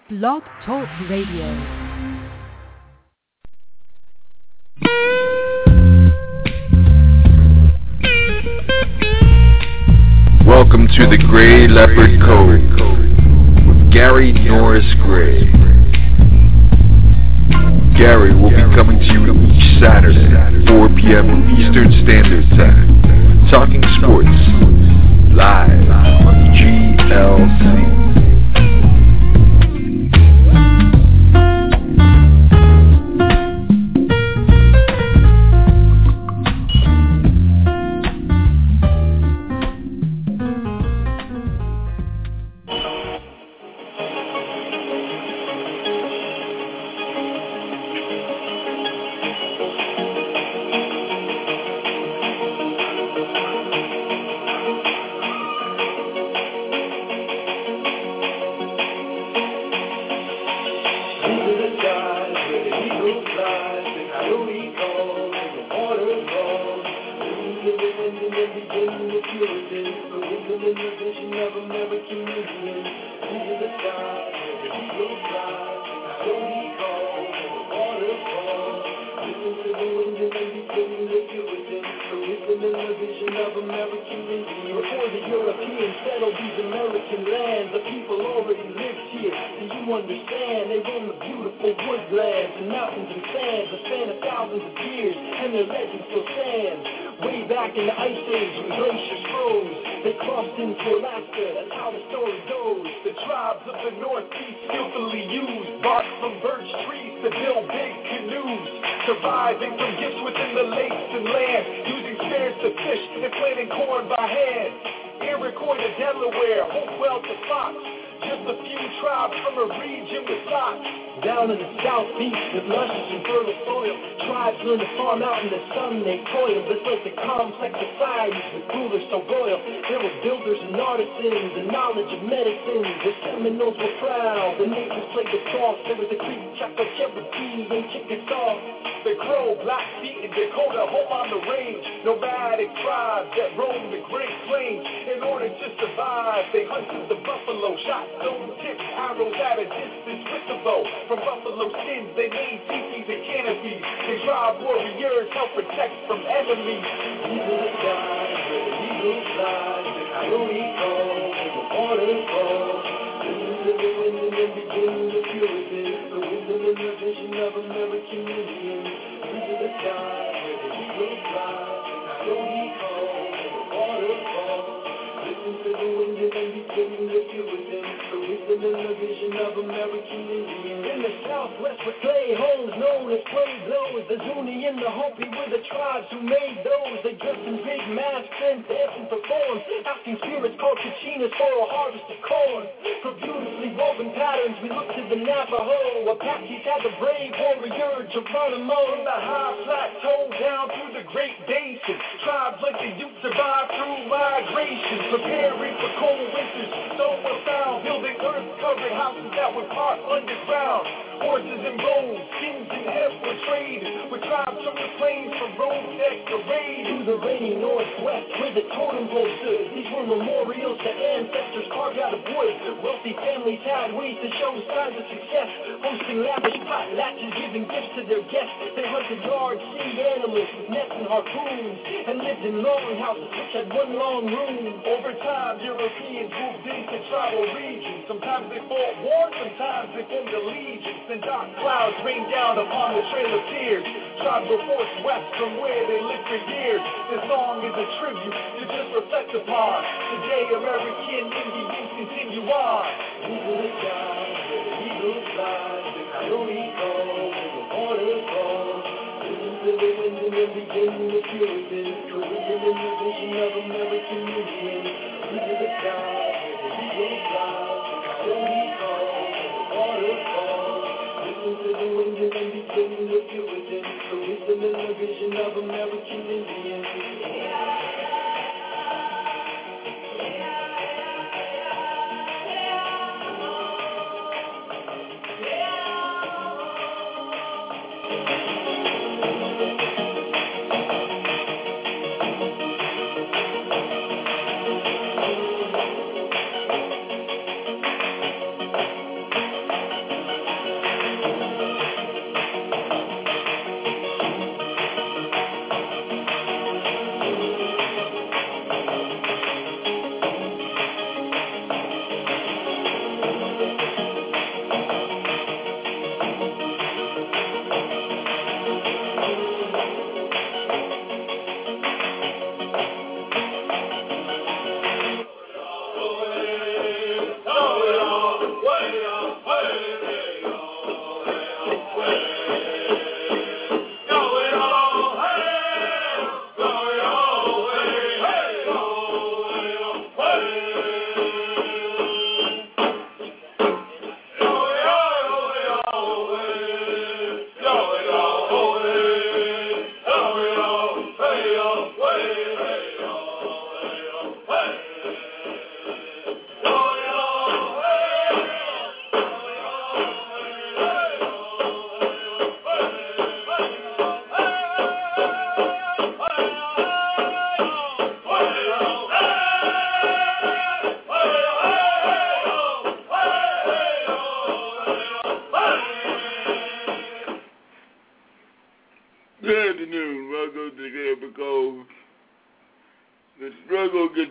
Blog Talk Radio. Welcome to the Gray Leopard Code with Gary Norris Gray. Gary will be coming to you each Saturday, 4 p.m. Eastern Standard Time, talking sports, live on GLC.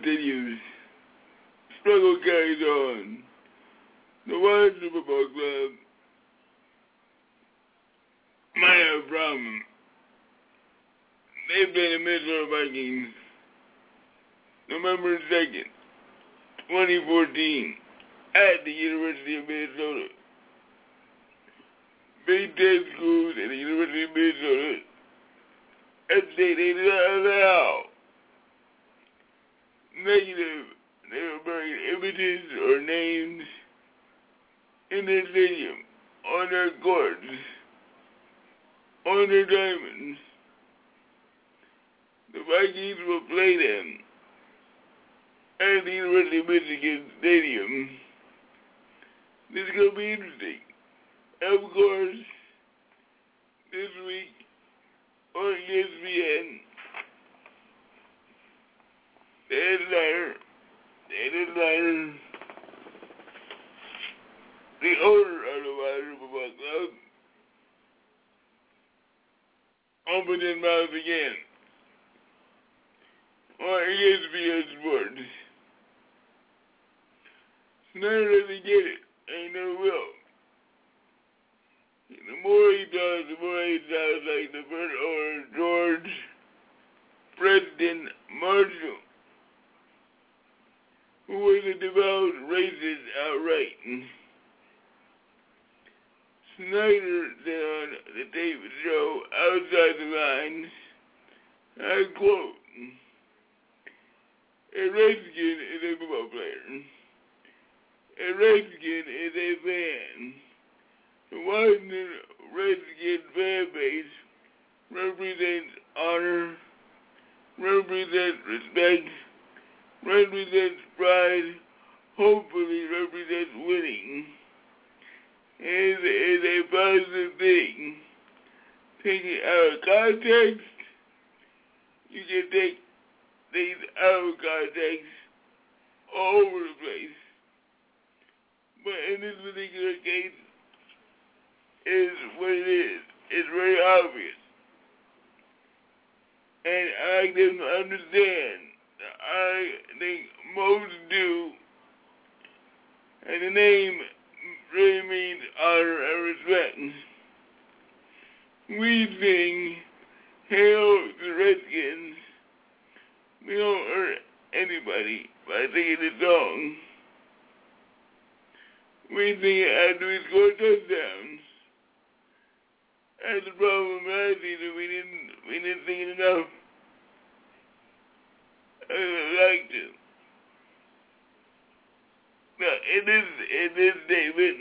continues. Struggle carries on. The Washington Football Club might have a problem. They played the Minnesota Vikings November 2nd, 2014 at the University of Minnesota. Big Ten schools at the University of Minnesota and they did not allow negative Native American images or names in their stadium, on their courts, on their diamonds. The Vikings will play them at the University of Michigan Stadium. This is going to be interesting. Of course, this week on ESPN, the headliner, the owner of the Washington Football Club, opened his mouth again on ESPN Sports. Snyder doesn't get it, ain't no will. The more he talks, the more he sounds like the first owner, George Preston Marshall, who was a devout racist outright. Snyder said on the David show, Outside the Lines, I quote, a Redskin is a football player. A Redskin is a fan. The Washington Redskin fan base represents honor, represents respect, represents pride, hopefully represents winning. It is a positive thing. Taking it out of context, you can take things out of context all over the place. But in this particular case, is what it is. It's very obvious. And I like them to understand. I think most do. And the name really means honor and respect. We sing, hail the Redskins. We don't hurt anybody by singing the song. We sing it after we score touchdowns. That's the problem last season. We didn't sing it enough. I would like to. Now, in this statement,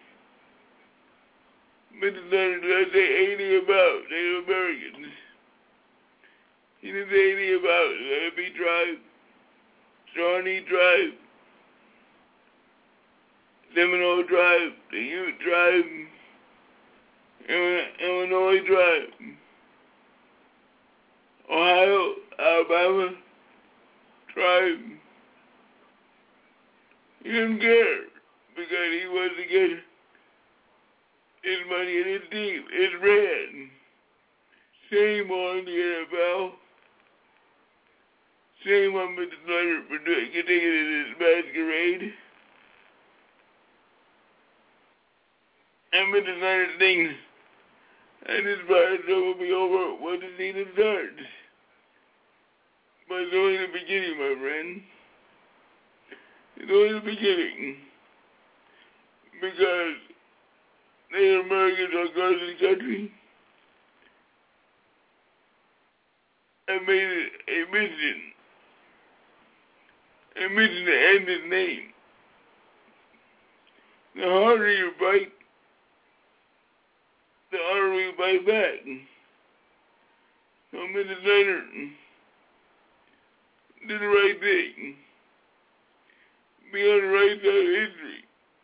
Mr. Snyder doesn't say anything about Native Americans. He didn't say anything about the Lenape tribe, Shawnee tribe, Seminole tribe, the Ute tribe, Illinois tribe, Ohio, Alabama tribe. He didn't care because he wants to get his money in his team. It's red. Shame on the NFL. Shame on Mr. Snyder for getting it in his masquerade. And Mr. Snyder thinks, and this part will be over when the season starts. But it's only the beginning, my friend. It's only the beginning. Because Native Americans across the country have made it a mission to end his name. The harder you fight, the harder we fight back. So Mr. Snyder did the right thing. Be on the right side of history.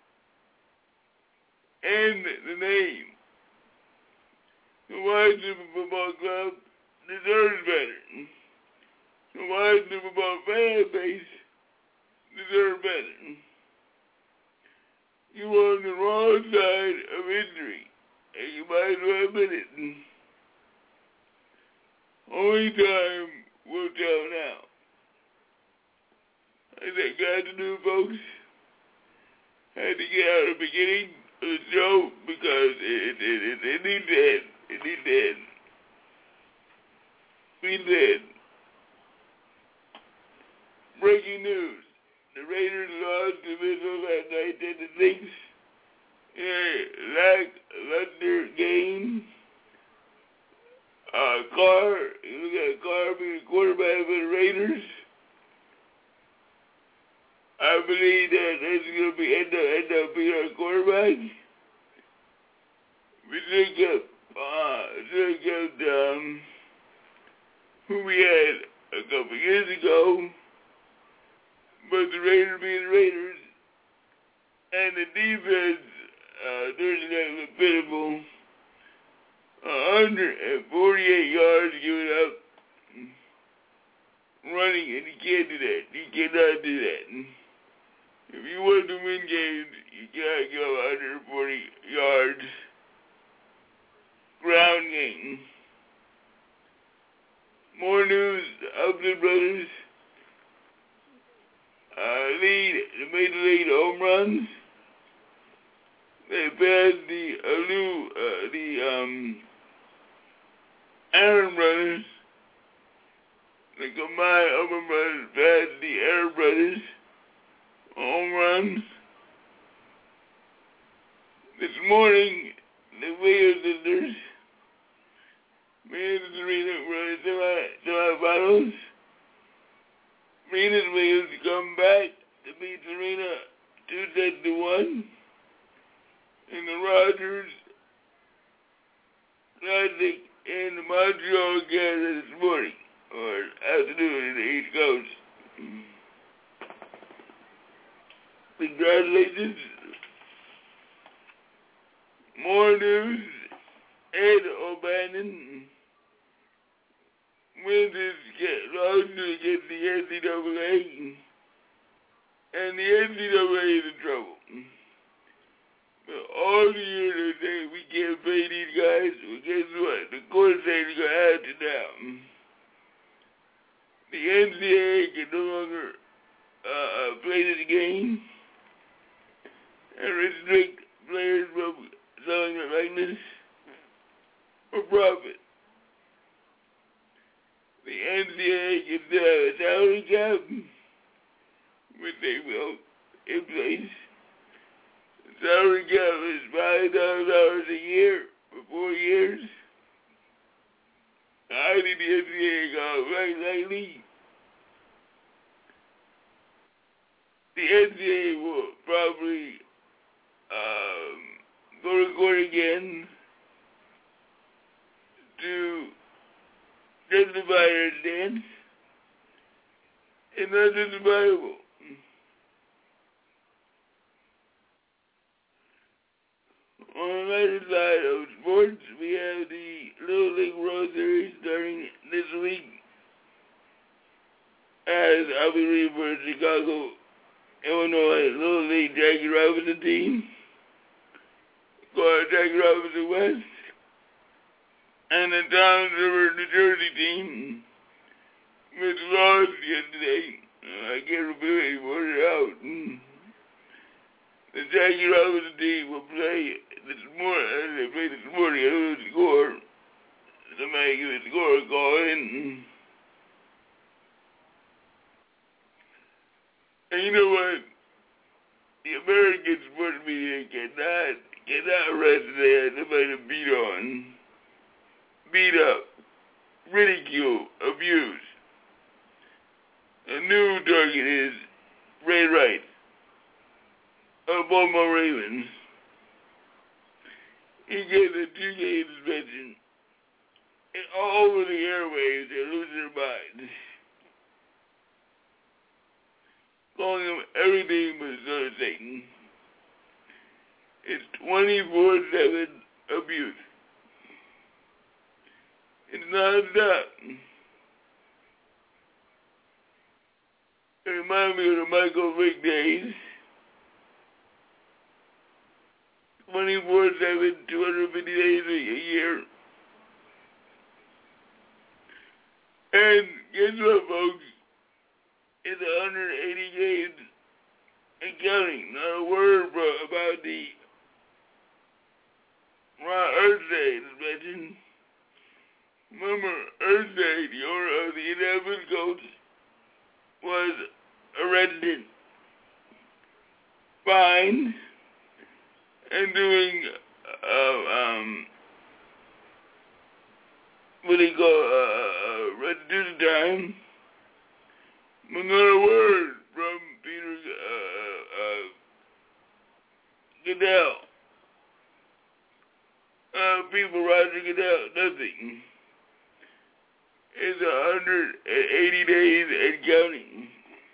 And the name. The Washington Football Club deserves better. The Washington Football fan base deserves better. You are on the wrong side of history, and you might as well admit it. Only time will tell now. I said, good afternoon, folks. I had to get out of the beginning of the show because it needs to end. It needs to end. We did. Breaking news. The Raiders lost the Mitchell last night at the Knicks in a lackluster game. Carr, you got Carr being the quarterback for the Raiders. I believe that that's going to be end up being our quarterback. We look up who we had a couple years ago, but the Raiders being the Raiders, and the defense, Thursday night was pitiful. 148 yards given up running, and you can't do that. You cannot do that. If you want to win games, you gotta go 140 yards ground game. More news, the Upton brothers made the lead home runs. They passed the Aaron brothers. The combined Upton brothers passed the Aaron brothers home runs. This morning, the Williams sisters made the Serena semifinals. Venus Williams come back to beat Serena 2-1 in the Rogers Classic in Montreal, Canada this morning, or afternoon in the East Coast. Congratulations. More news. Ed O'Bannon wins his lawsuit against the NCAA, and the NCAA is in trouble. But all the years they say we can't pay these guys, well, guess what? The court says they're going to have to now. The NCAA can no longer play this game and restrict players from selling their likeness for profit. The NCAA can still have a salary cap, which they will in place. The salary cap is $5,000 a year for 4 years. I think the NCAA got right lately. The NCAA will probably go to court again to justify their stance. It's not justifiable. On the later side of sports, we have the Little League World Series starting this week, as I'll be reading for Chicago, Illinois Little League Jackie Robinson team, called Jackie Robinson West, and the Toms River, New Jersey team, which lost yesterday. I can't remember anymore. They're out. The Jackie Robinson team will play this morning. They play this morning. I don't know the score. Somebody give the score a call in. And you know what? The American sports media cannot rest there. Somebody to beat on, beat up, ridicule, abuse. A new target is Ray Rice of Baltimore Ravens. He gave a 2-game suspension. And all over the airwaves, they're losing their minds. Calling him everything but son of Satan. It's 24/7 abuse. It's non-stop. It reminds me of the Michael Vick days. 24/7, 250 days a year. And guess what, folks? is 180 games and counting. Not a word about the Ron Irsay suspension. Remember, Irsay, the owner of the Indianapolis Colts, was arrested, fined, and doing what they call restitution time. But not a word from Peter Goodell. People Roger Goodell, nothing. It's 180 days and counting.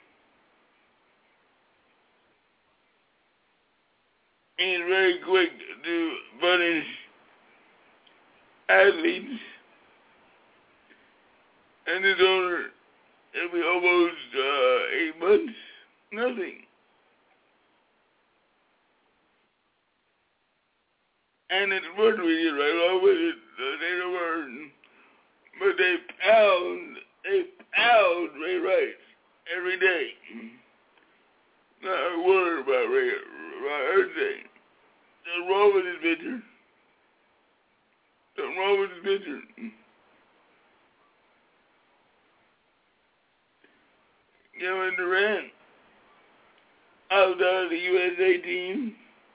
And very quick to punish athletes. And his owner, it'll be almost 8 months, nothing. And it's worth reading right along with it, they don't earn. But they pound Ray Rice every day. Not a word about Ray Irsay. Something wrong with this picture. Something wrong with this picture. Kevin Durant, outside of the USA team.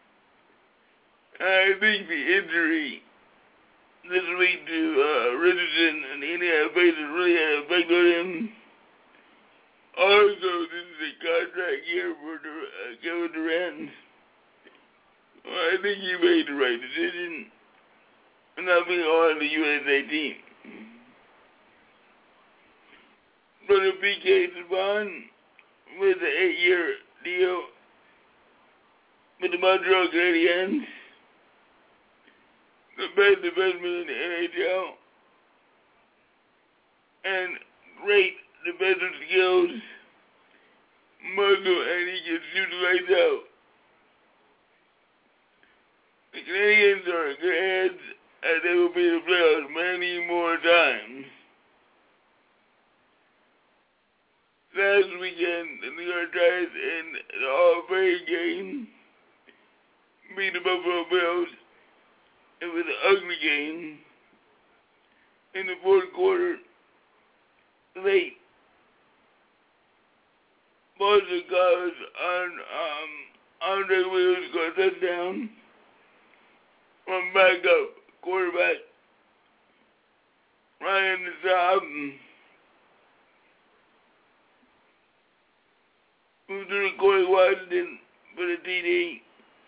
I think the injury this week to Richardson and the Indiana Pacers really had an effect on him. Also, this is a contract year for Kevin Durant. Well, I think he made the right decision not being on the USA team. Brother P.K. Saban with an 8-year deal with the Montreal Canadiens. The best investment in the NHL, and great defensive skills, muscle, and he can shoot the lights out. The Canadiens are in good hands, and they will be in the playoffs many more times. Last weekend, the New York Giants in the All-Fame game beat the Buffalo Bills. It was an ugly game. In the fourth quarter, late, Boston College on Andre Williams got a touchdown from backup quarterback Ryan Saab, who threw Corey Washington for the TD.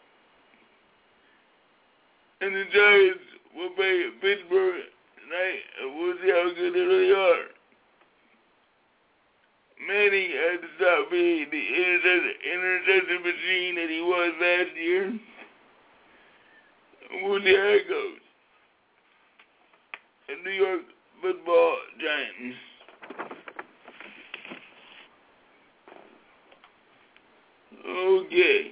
And the Giants will play Pittsburgh tonight, and we'll see how good they really are. Manning had to stop being the interception machine that he was last year. We'll see how it goes. The New York Football Giants. Okay.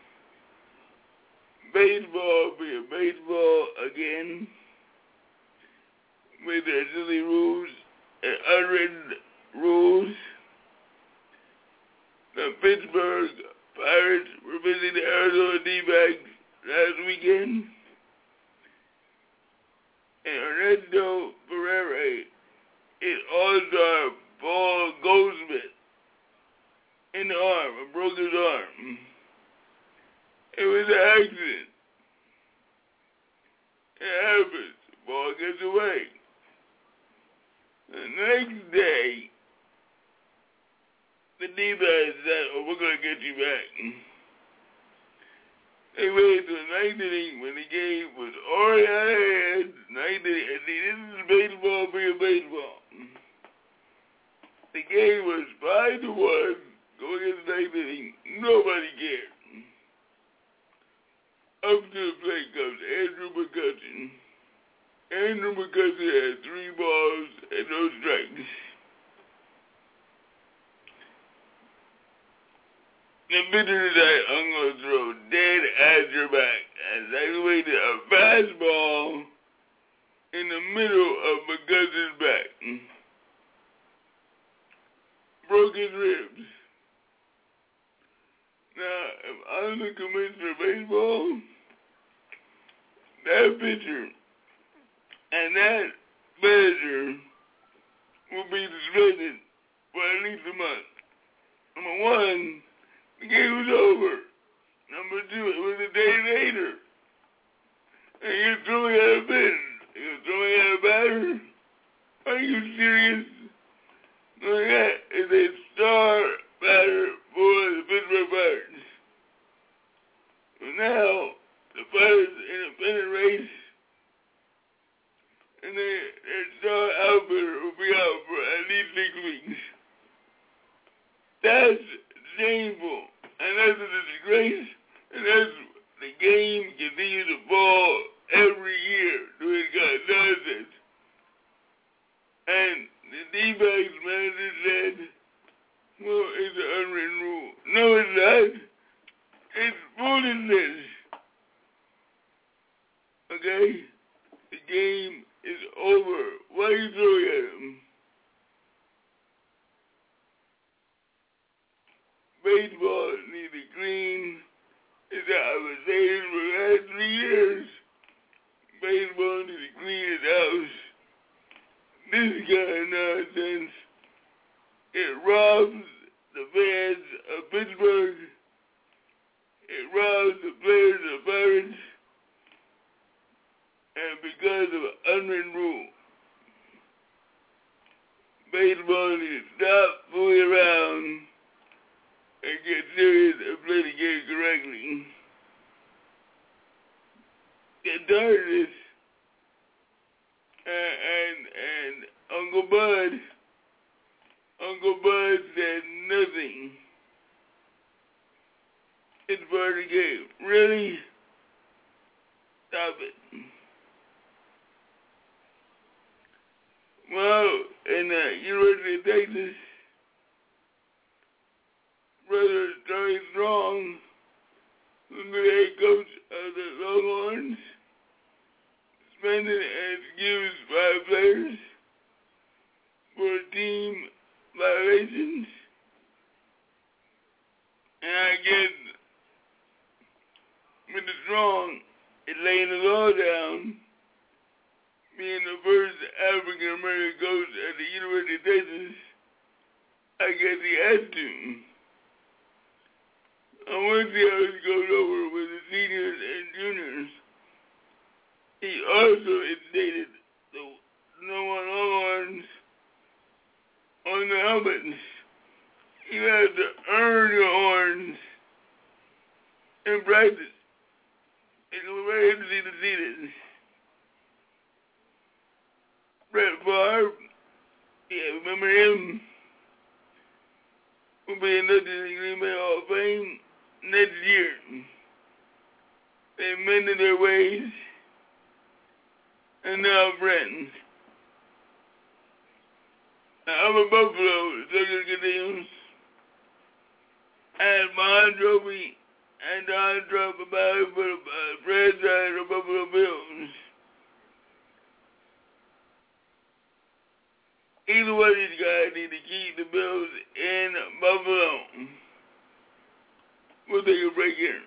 Baseball be baseball again with their silly rules and unwritten rules. The Pittsburgh Pirates were visiting the Arizona D-backs last weekend, and Ernesto Pereira, his all-star Paul Goldschmidt, in the arm, broke his arm. It was an accident. It happens. Ball gets away. The next day, the D-backs said, "Oh, we're going to get you back." They waited till the ninth inning when the game was already out of hand. Ninth inning. And see, this is baseball being baseball. The game was 5-1 going into the ninth inning. Nobody cared. Up to the plate comes Andrew McCutchen. Andrew McCutchen had 3 balls and no strikes. The pitcher said, "I'm going to throw dead at your back." As I waited a fastball in the middle of McCutchen's back. broke his ribs. Now, if I'm the commissioner of baseball, that pitcher and that manager will be suspended for at least a month. Number one, the game was over. Number two, it was a day later. And you're throwing at a pitch. You're throwing at a batter. Are you serious? Look, that is a star batter for the Pittsburgh Pirates. But now, the Pirates in a pennant race, and their star outfielder will be out for at least 6 weeks. That's shameful, and that's a disgrace, and that's the game continues to fall every year doing nonsense. And the D-backs manager said, well, it's an unwritten rule. No, it's not. It's foolishness. Okay? The game is over. Why are you throwing at him? Baseball needs to clean. It's how I've been saying for the last 3 years. Baseball needs to clean its house. This kind of nonsense. It robs the fans of Pittsburgh. It robs the players of Pirates. And because of an unwritten rule, baseball needs to stop fooling around and get serious and play the game correctly. Get tired of this. And Uncle Bud said nothing. It's part of the game. Really? Stop it. Well, in the University of Texas, Brother Terry Strong, who's the head coach of the Longhorns, suspended and excused 5 players for team violations. And I guess Mr. Strong is laying the law down, being the first African-American coach at the University of Texas. I guess he had to. I want to see how this goes over with the seniors and juniors. He also instated the no-one Longhorns on the helmets. You have to earn your horns in practice. It's very interesting to see this. Brett Favre, yeah, remember him? Will be inducted in the Green Bay Hall of Fame next year. They mended their ways, and now friends. Now, I'm a Buffalo, so it continues. And my trophy and Don Trump about it for the franchise of Buffalo Bills. Either one of these guys need to keep the Bills in Buffalo. We'll take a break here.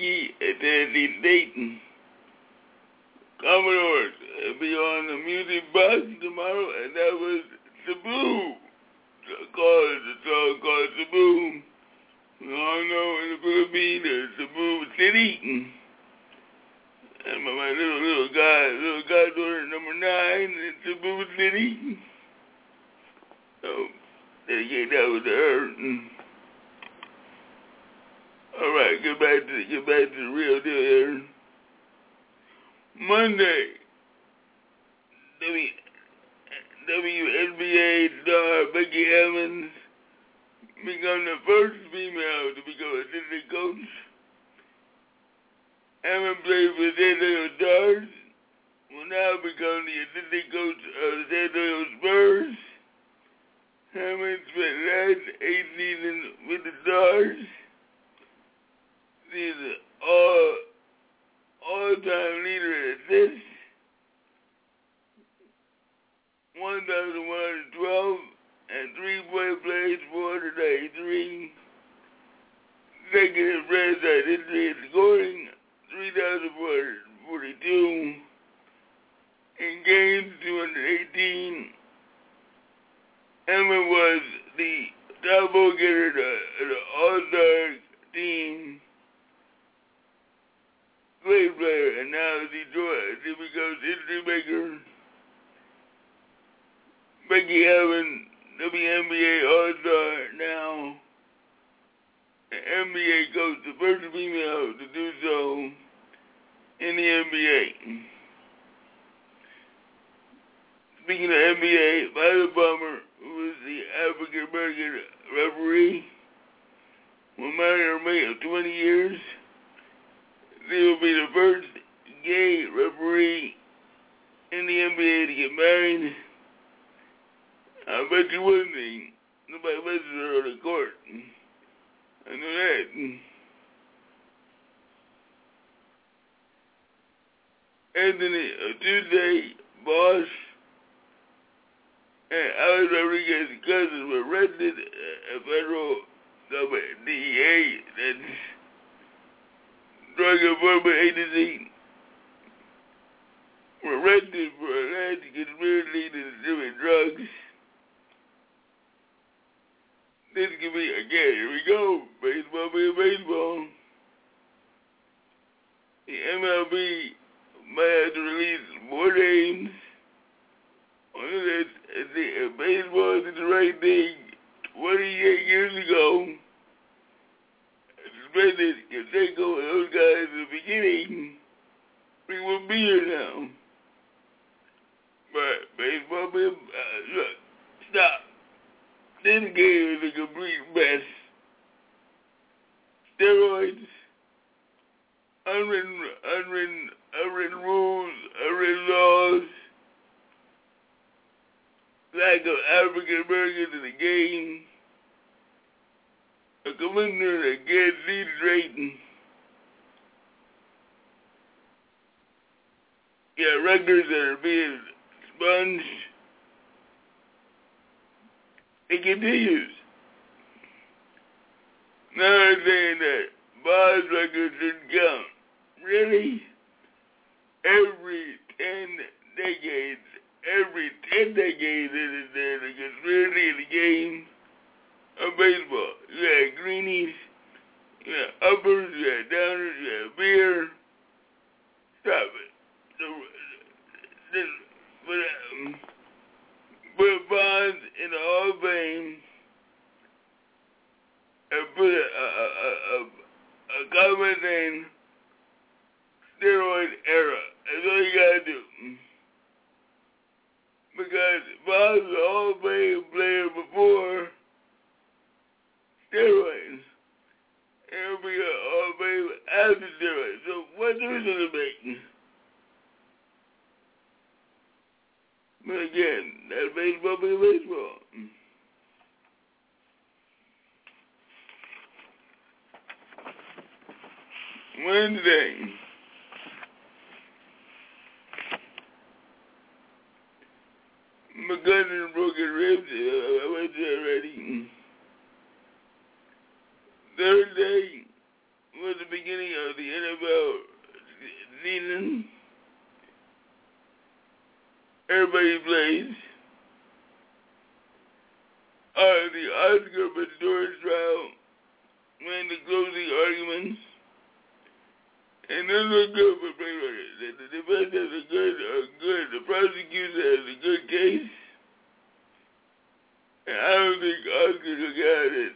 Yankee at Dayton. Commodores will be on the music box tomorrow, and that was Taboo. The song called Taboo. We all know in the Philippines there's Taboo City. And my little goddaughter number 9 in Taboo City. So dedicate that with her. All right, get back to the real deal here. Monday, WNBA star Becky Hammon become the first female to become a assistant coach. Hammon played for San Diego Stars, will now become the assistant coach of the San Diego Spurs. Hammon spent the last 8 seasons with the Stars. She's an all-time leader in assists, 1,112, and 3-point plays, 493. Second in franchise history in scoring, 3,442. In games, 218. Hammon was the top vote getter of the All-Star team. Great player, and now she becomes history maker. Becky Hammon, WNBA All-Star now. The NBA coach, the first female to do so in the NBA. Speaking of NBA, Violet Palmer, who was the African-American referee, will marry her mate of 20 years. She will be the first gay referee in the NBA to get married. I bet you one thing, nobody messes her on the court. I know that. Anthony Tuesday, Bosch, and Alex Rodriguez's cousins were arrested at federal government DEA, that's Drug Enforcement Agency, were arrested for alleged conspiracy to distribute drugs. This could be, again, here we go, baseball being baseball. The MLB might have to release more names on this. If baseball did the right thing 28 years ago, suspended Canseco and those guys in the beginning, we wouldn't be here now. But baseball being, look, stop. This game is a complete mess. Steroids, unwritten rules, unwritten laws, lack of African Americans in the game, a commissioner that can't see straight. Yeah, records that are being sponged. It continues. Now they're saying that Bob's records didn't count. Really? Every 10 decades, there's a conspiracy in the game of baseball. You had greenies, you had uppers, you had downers, you had beer. Stop it. Put Bonds in the Hall of Fame and put a comment saying steroid era. That's all you gotta do. Because Bonds was a Hall of Fame player before steroids. He'll be a Hall of Fame after steroids. So what difference does it make? But again, that's baseball being baseball. Wednesday. McGunness broke his ribs. I went there already. Thursday was the beginning of the NFL season. Everybody plays. The Oscar Pistorius trial when the closing arguments. And those are good for playwriting. The defense has a good, the prosecutor has a good case. And I don't think Oscar will get out of it.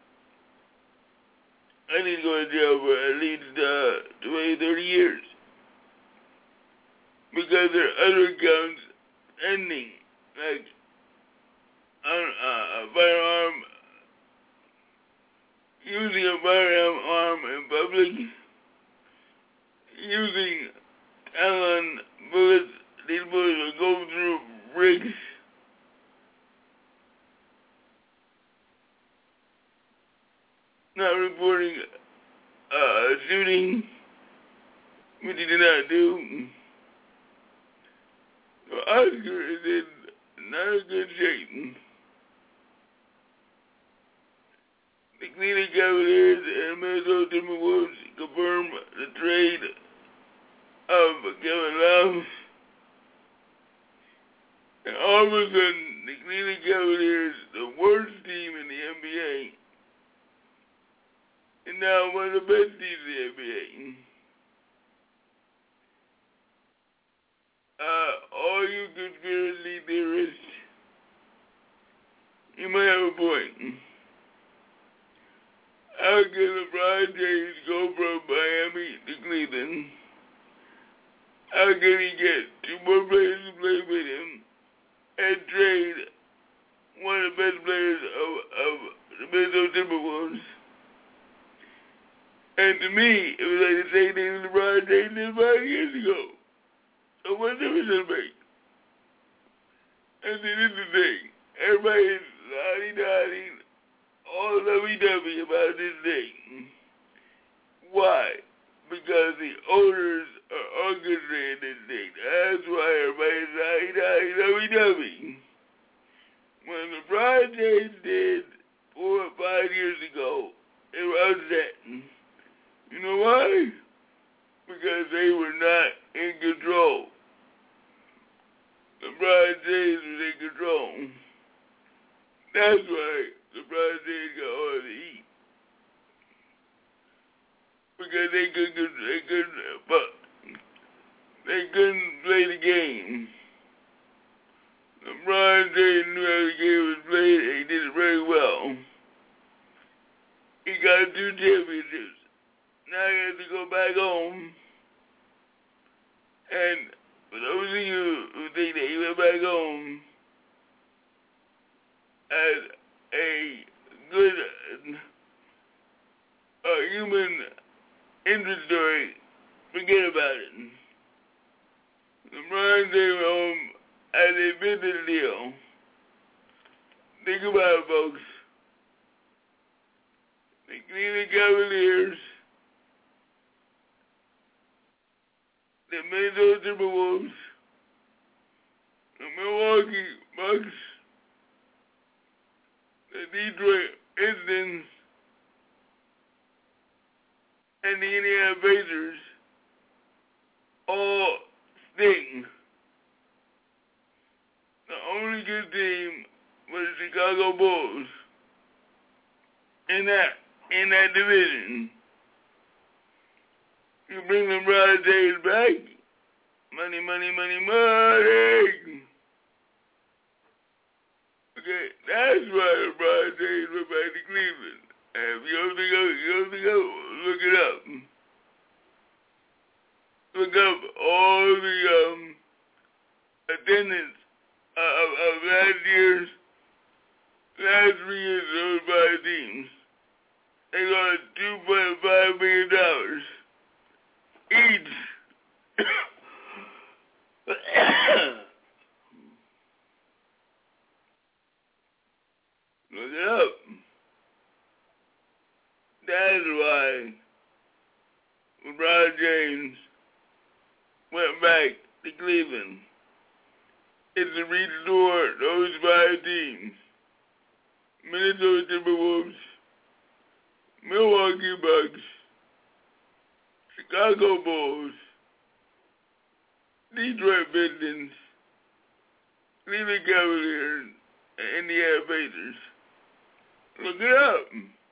I need to go to jail for at least 20, 30 years. Because there are other counts ending, like a firearm, using a firearm in public, using Allen bullets. These bullets will go through bricks. Not reporting a shooting, which he did not do. So Oscar is in not a good shape. The Cleveland Cavaliers and Minnesota Timberwolves confirmed the trade of Kevin Love. And all of a sudden, the Cleveland Cavaliers, the worst team in the NBA, and now one of the best teams in the NBA. All you conspiracy theorists, you might have a point. How can LeBron James go from Miami to Cleveland? How can he get two more players to play with him and trade one of the best players of the Minnesota Timberwolves? And to me, it was like the same thing LeBron James did 5 years ago. So what difference does it make? And see, this is the thing. Everybody is lottie-dottie, all lovey-dovey about this thing. Why? Because the owners are orchestrating this thing. That's why everybody's lottie-dottie, lovey-dovey. When LeBron James did 4 or 5 years ago, they were upset. You know why? Because they were not in control. LeBron James was in control. That's why LeBron James got all the heat. Because they couldn't play the game. LeBron James knew how the game was played, and he did it very well. He got 2 championships. Now he has to go back home. And for those of you who think that he went back home as a good human interest story, forget about it. LeBron came home as a business deal. Think about it, folks. The Cleveland Cavaliers, the Minnesota Timberwolves, the Milwaukee Bucks, the Detroit Pistons, and the Indiana Pacers all sting. The only good team was the Chicago Bulls in that division. You bring LeBron James back, money, money, money, money. Okay, that's why LeBron James went back to Cleveland. And if you don't think so, look it up. Look up all the attendance of last 3 years of those 5 teams. They got $2.5 million each. Look it up. That's why LeBron James went back to Cleveland. It's to restore those 5 teams. Minnesota Timberwolves, Milwaukee Bucks, Chicago Bulls, Detroit Pistons, Cleveland Cavaliers, and Indiana Pacers. Look it up.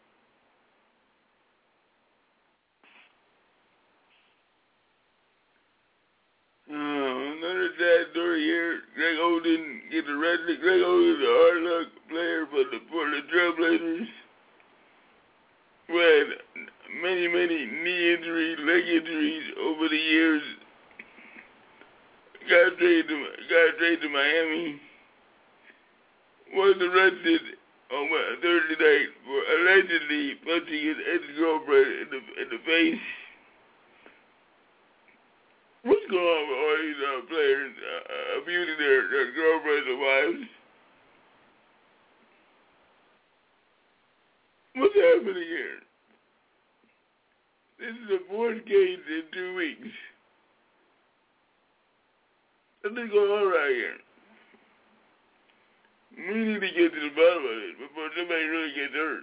Another sad story here. Greg Oden gets arrested. Greg Oden is a hard luck player for the Trailblazers, who had many knee injuries, leg injuries over the years. Got traded to Miami. Was arrested on Thursday night for allegedly punching his ex-girlfriend in the face. What's going on with all these players abusing their girlfriends and wives? What's happening here? This is the fourth case in 2 weeks. Something's going on right here. We need to get to the bottom of it before somebody really gets hurt.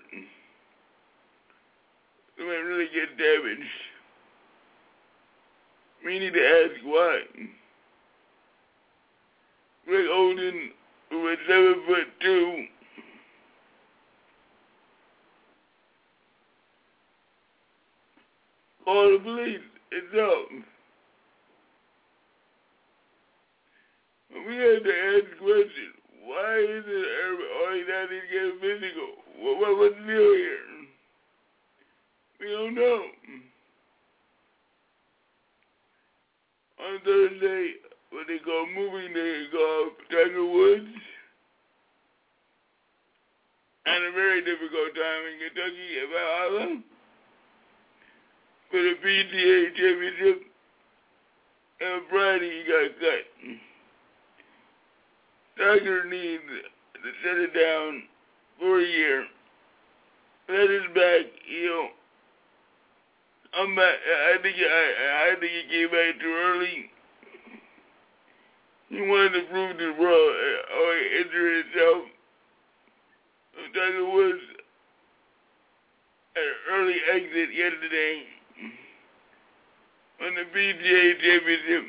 Somebody really gets damaged. We need to ask why. Greg Oden, who is 7'2", called the police itself. We have to ask the question, why is it all he's not even getting physical? What's the deal here? We don't know. On Thursday, what they call moving, they call Tiger Woods. And a very difficult time in Kentucky at Valhalla for the PGA Championship. And Friday, he got cut. Tiger needs to shut it down for a year. Let his back heal. I'm back. I think he came back too early. He wanted to prove to the world, he injured himself. Tiger Woods had an early exit yesterday on the PGA Championship.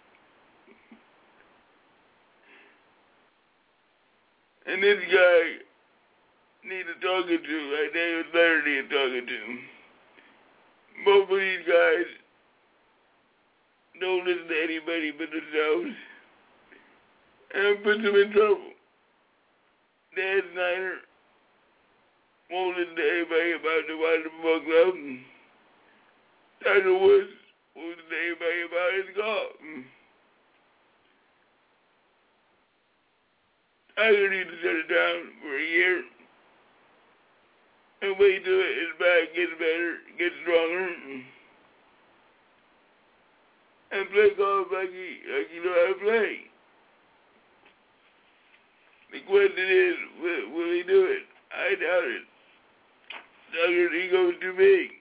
And this guy needs talking to, like David Flaherty is talking to. Both of these guys don't listen to anybody but themselves, and it puts them in trouble. Dan Snyder won't listen to anybody about the Washington Football Club. Tiger Woods won't listen to anybody about his golf. Tiger needs to shut it down for a year and wait till his back gets better, gets stronger, and play golf like he know how to play. The question is, will he do it? I doubt it. Tiger's ego is too big.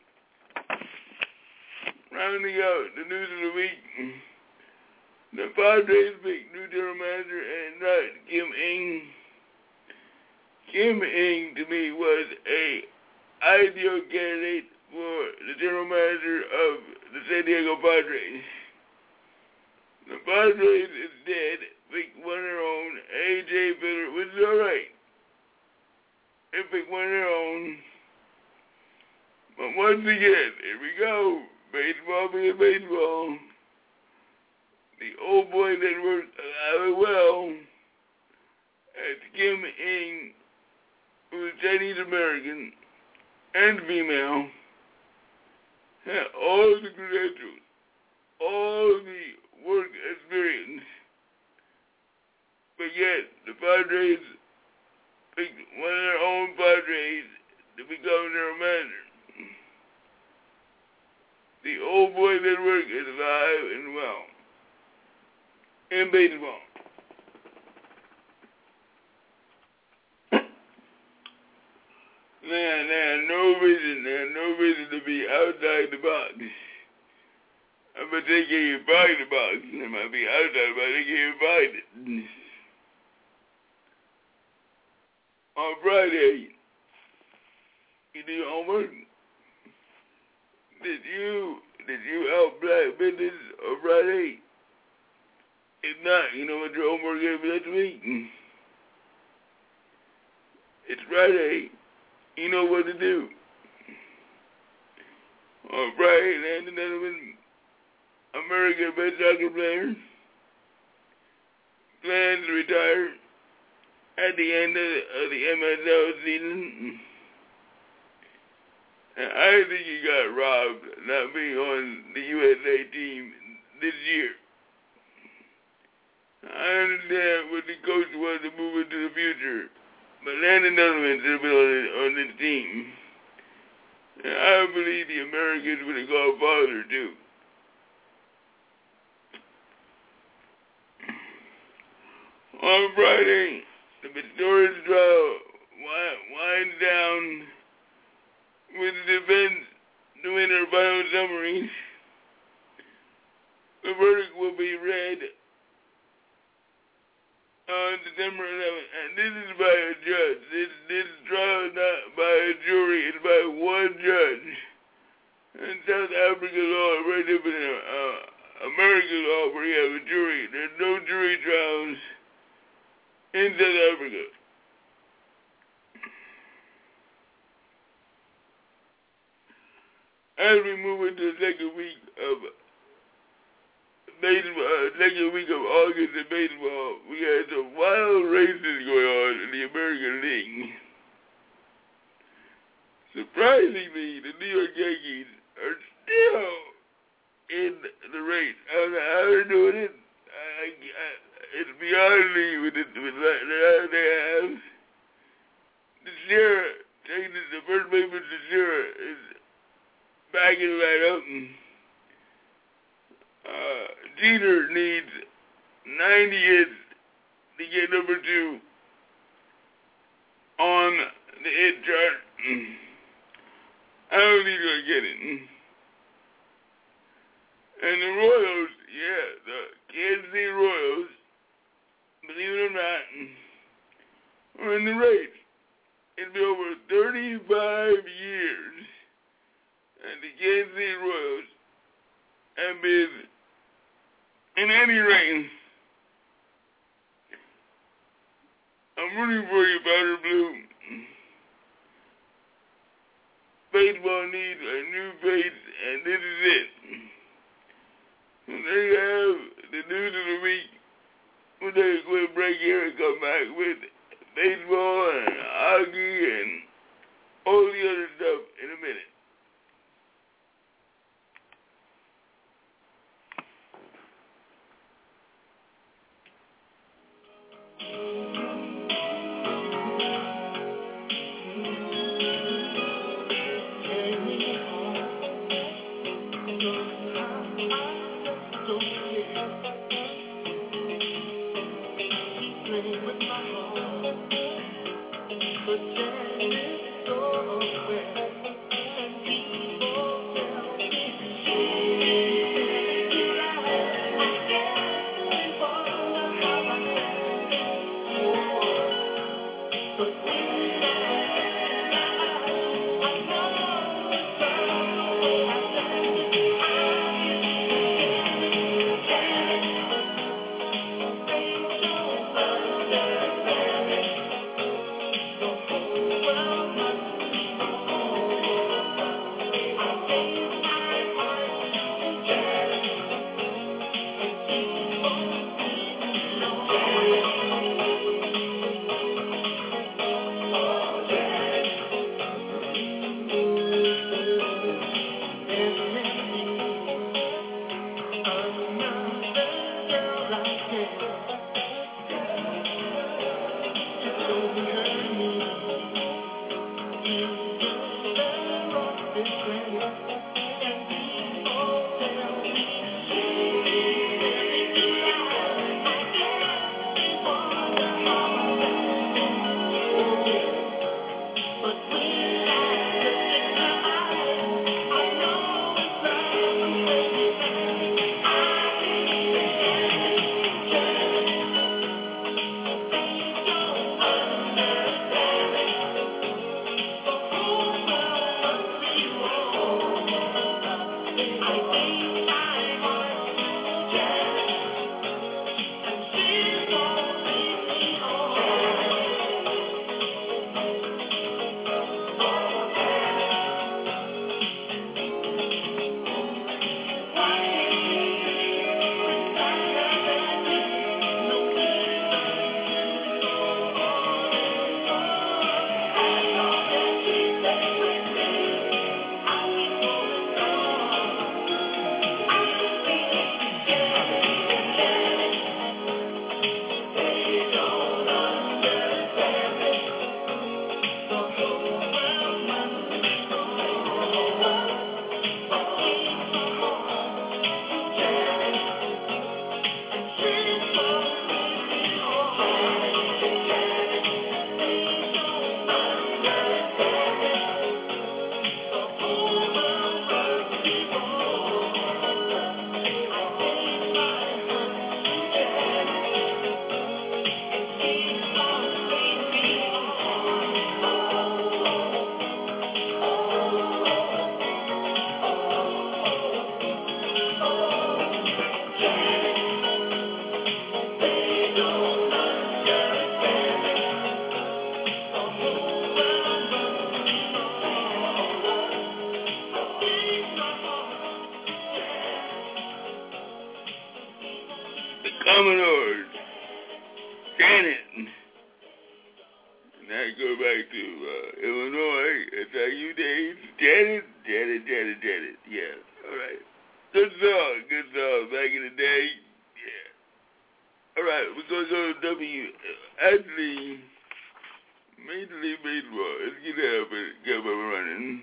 Rounding out the news of the week, the Padres picked new general manager and not Kim Ng. Kim Ng, to me, was a ideal candidate for the general manager of the San Diego Padres. The Padres instead picked one of their own, A.J. Miller, which is all right. They picked one of their own. But once again, here we go. Baseball being baseball. The old boy that worked well as Kim Ng, who was Chinese American and female, had all the credentials, all the work experience, but yet the Padres picked one of their own Padres to become their manager. The old boy that worked is alive and well in baseball. There are no reason to be outside the box. But they can't find the box. They might be outside, but they can't find it. On Friday, you do your homework. Did you Did you help black business on Friday? If not, you know what your homework is for this week? It's Friday. You know what to do. On Friday, Landon Donovan, America's best soccer player, plans to retire at the end of the MSL season. And I think he got robbed not being on the USA team this year. I understand what the coach was to move into the future, but Landon Donovan should have been on this team. And I believe the Americans would have gone farther too. On Friday, the Pistorius trial winds down with the defense doing their final summary. The verdict will be read on December 11th, and this is by a judge. This trial is not by a jury, it's by one judge. In South African law is very different than American law where you have a jury. There's no jury trials in South Africa. As we move into the second week of August in baseball, we had some wild races going on in the American League. Surprisingly, the New York Yankees are still in the race. I don't know how they're doing it. It's beyond me with the they have. Teixeira, taking the first baseman Teixeira is backing right up. Jeter needs 90 hits to get number 2 on the hit chart. I don't think he's going to get it. And the Royals, the Kansas City Royals, believe it or not, are in the race. It's been over 35 years, and the Kansas City Royals have been in any race. I'm rooting for you, Powder Blue. Baseball needs a new face, and this is it. And there you have the news of the week. We'll take a quick break here and come back with baseball and hockey and all the other stuff in a minute. Commodores, Janet. And I go back to Illinois. That's how you days. Janet. Yeah, all right. Good song. Back in the day. Yeah. All right, we're going to go to actually, Major League Baseball. Let's get up and running.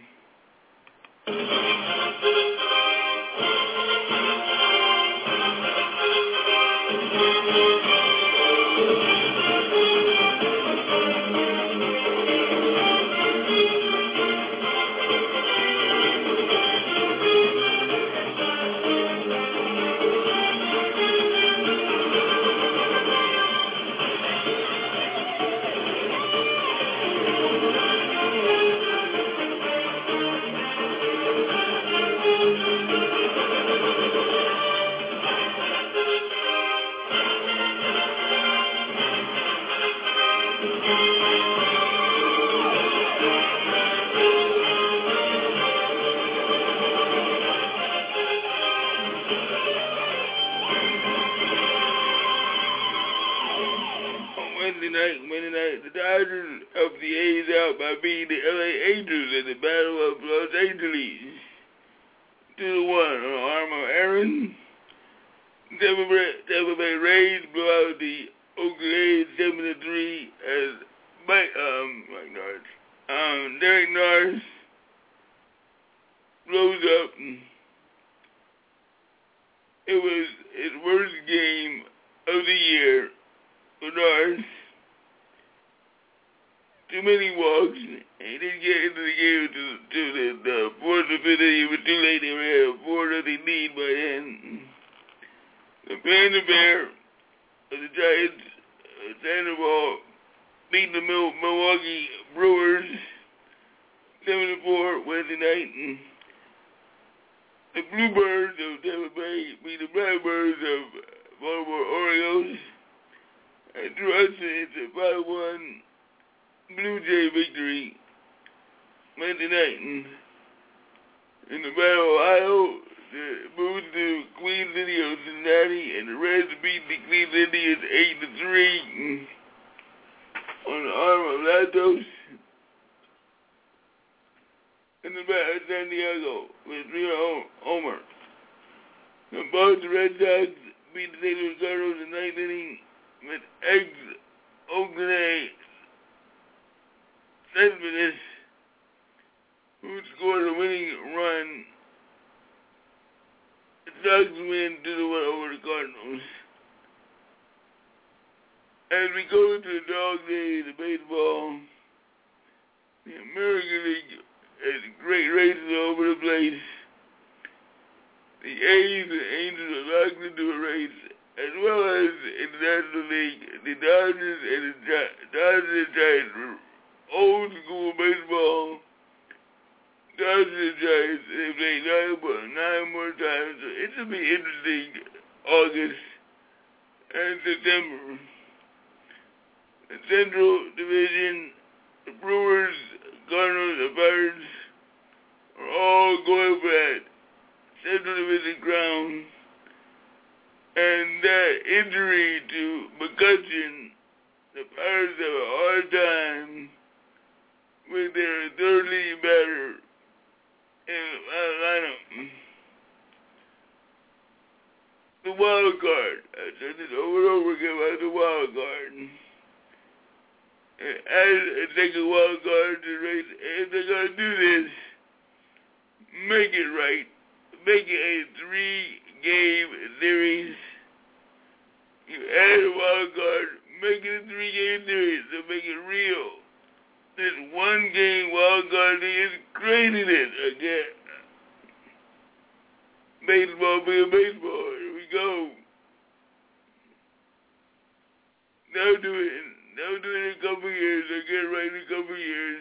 Wednesday night, the Dodgers up the A's out by beating the LA Angels in the Battle of Los Angeles 2-1 on arm of Aaron. Tampa Bay Rays blow out the Oakland A's 7-3 as Derek Norris blows up. It was his worst game of the year for Norris. Too many walks. He didn't get into the game to the fourth or fifth inning. It was too late. They were at a 4-0 lead by then. The Panda Bear of the Giants, Sandoval, beating the Milwaukee Brewers 7-4 Wednesday night. The Bluebirds of Tampa Bay beat the Blackbirds of Baltimore Orioles. And drew us into 5-1 Blue Jay victory Wednesday night. In the Battle of Ohio, the moved to Queen City of Cincinnati, and the Reds beat the Cleveland Indians 8-3 on the arm of Latos. In the Battle of San Diego with 3 homer. The Boston Red Sox beat the St. Louis Cardinals in the 9th inning with Oakland Cespedes, who scored a winning run. The Sox win 2-1 over the Cardinals. As we go into the dog days of baseball, the American League has great races all over the place. The A's and Angels are locked into a race, as well as in the National League, the Dodgers and the Giants, old school baseball, Dodgers Giants, they play 9 more times. So it should be interesting. August and September. The Central Division, the Brewers, Cardinals, and Pirates are all going for that Central Division crown. And that injury to McCutchen, the Pirates have a hard time with their third leading batter in the lineup. The wild card. I said this over and over again about the wild card. And I take a wild card to race. If they're going to do this, make it right. Make it a 3-game series. You add a wild card, make it a 3-game series, so make it real. This 1-game wild card thing is craziness again. Baseball being baseball. Here we go. They'll do it in a couple years. They'll get it right in a couple years.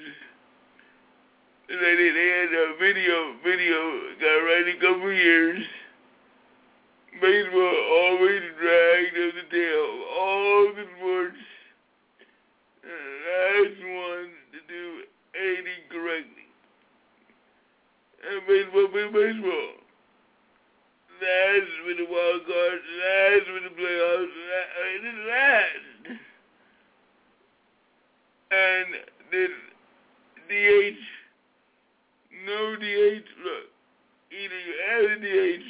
They had a video got right in a couple years. Baseball always dragged up the tail of all the sports. And the last one to do anything correctly. And baseball being baseball. Last with the wild card, last with the playoffs, last. And the DH, no DH, look, either you have a DH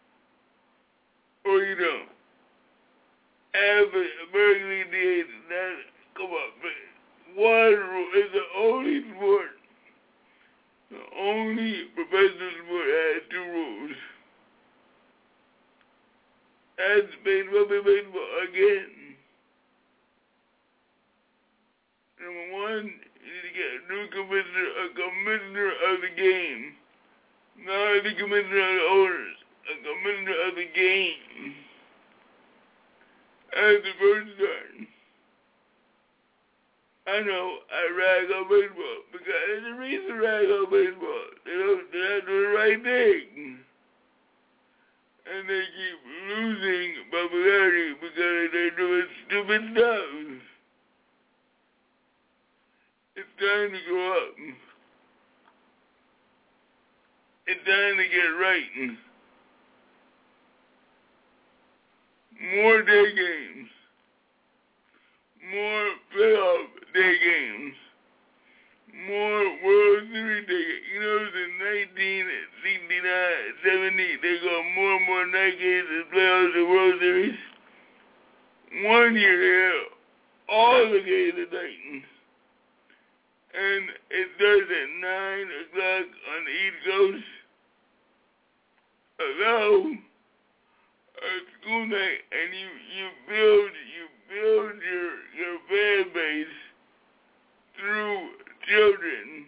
or you don't. Have an American League DH, come on, man. One rule is the only sport, the only professional sport has 2 rules. That's baseball again. Number 1, you need to get a new commissioner, a commissioner of the game. Not the commissioner of the owners, a commissioner of the game. That's the first start. I know I rag on baseball because there's a reason to rag on baseball. They're not doing the right thing. And they keep losing popularity because they're doing stupid stuff. It's time to grow up. It's time to get right. More day games. More playoff day games. More World Series day games. You know, in 1969, 70, they got more and more night games and playoffs and World Series. 1 year they had all the games at night. And it starts at 9 o'clock on the East Coast. Hello, a school night, and you build your fan base through children.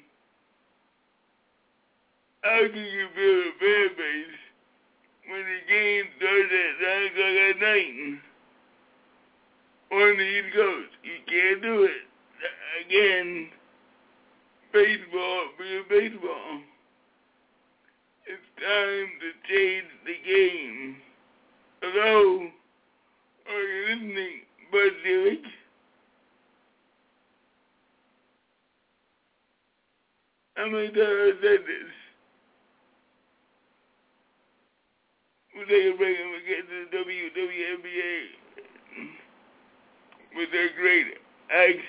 How can you build a fan base when the game starts at 9 o'clock at night on the East Coast? You can't do it. Again, baseball being baseball. It's time to change the game. Hello? Are you listening, Bud Selig? How many times have I said this? We'll take a break and we'll get to the WNBA with their great acts.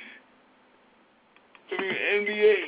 WNBA.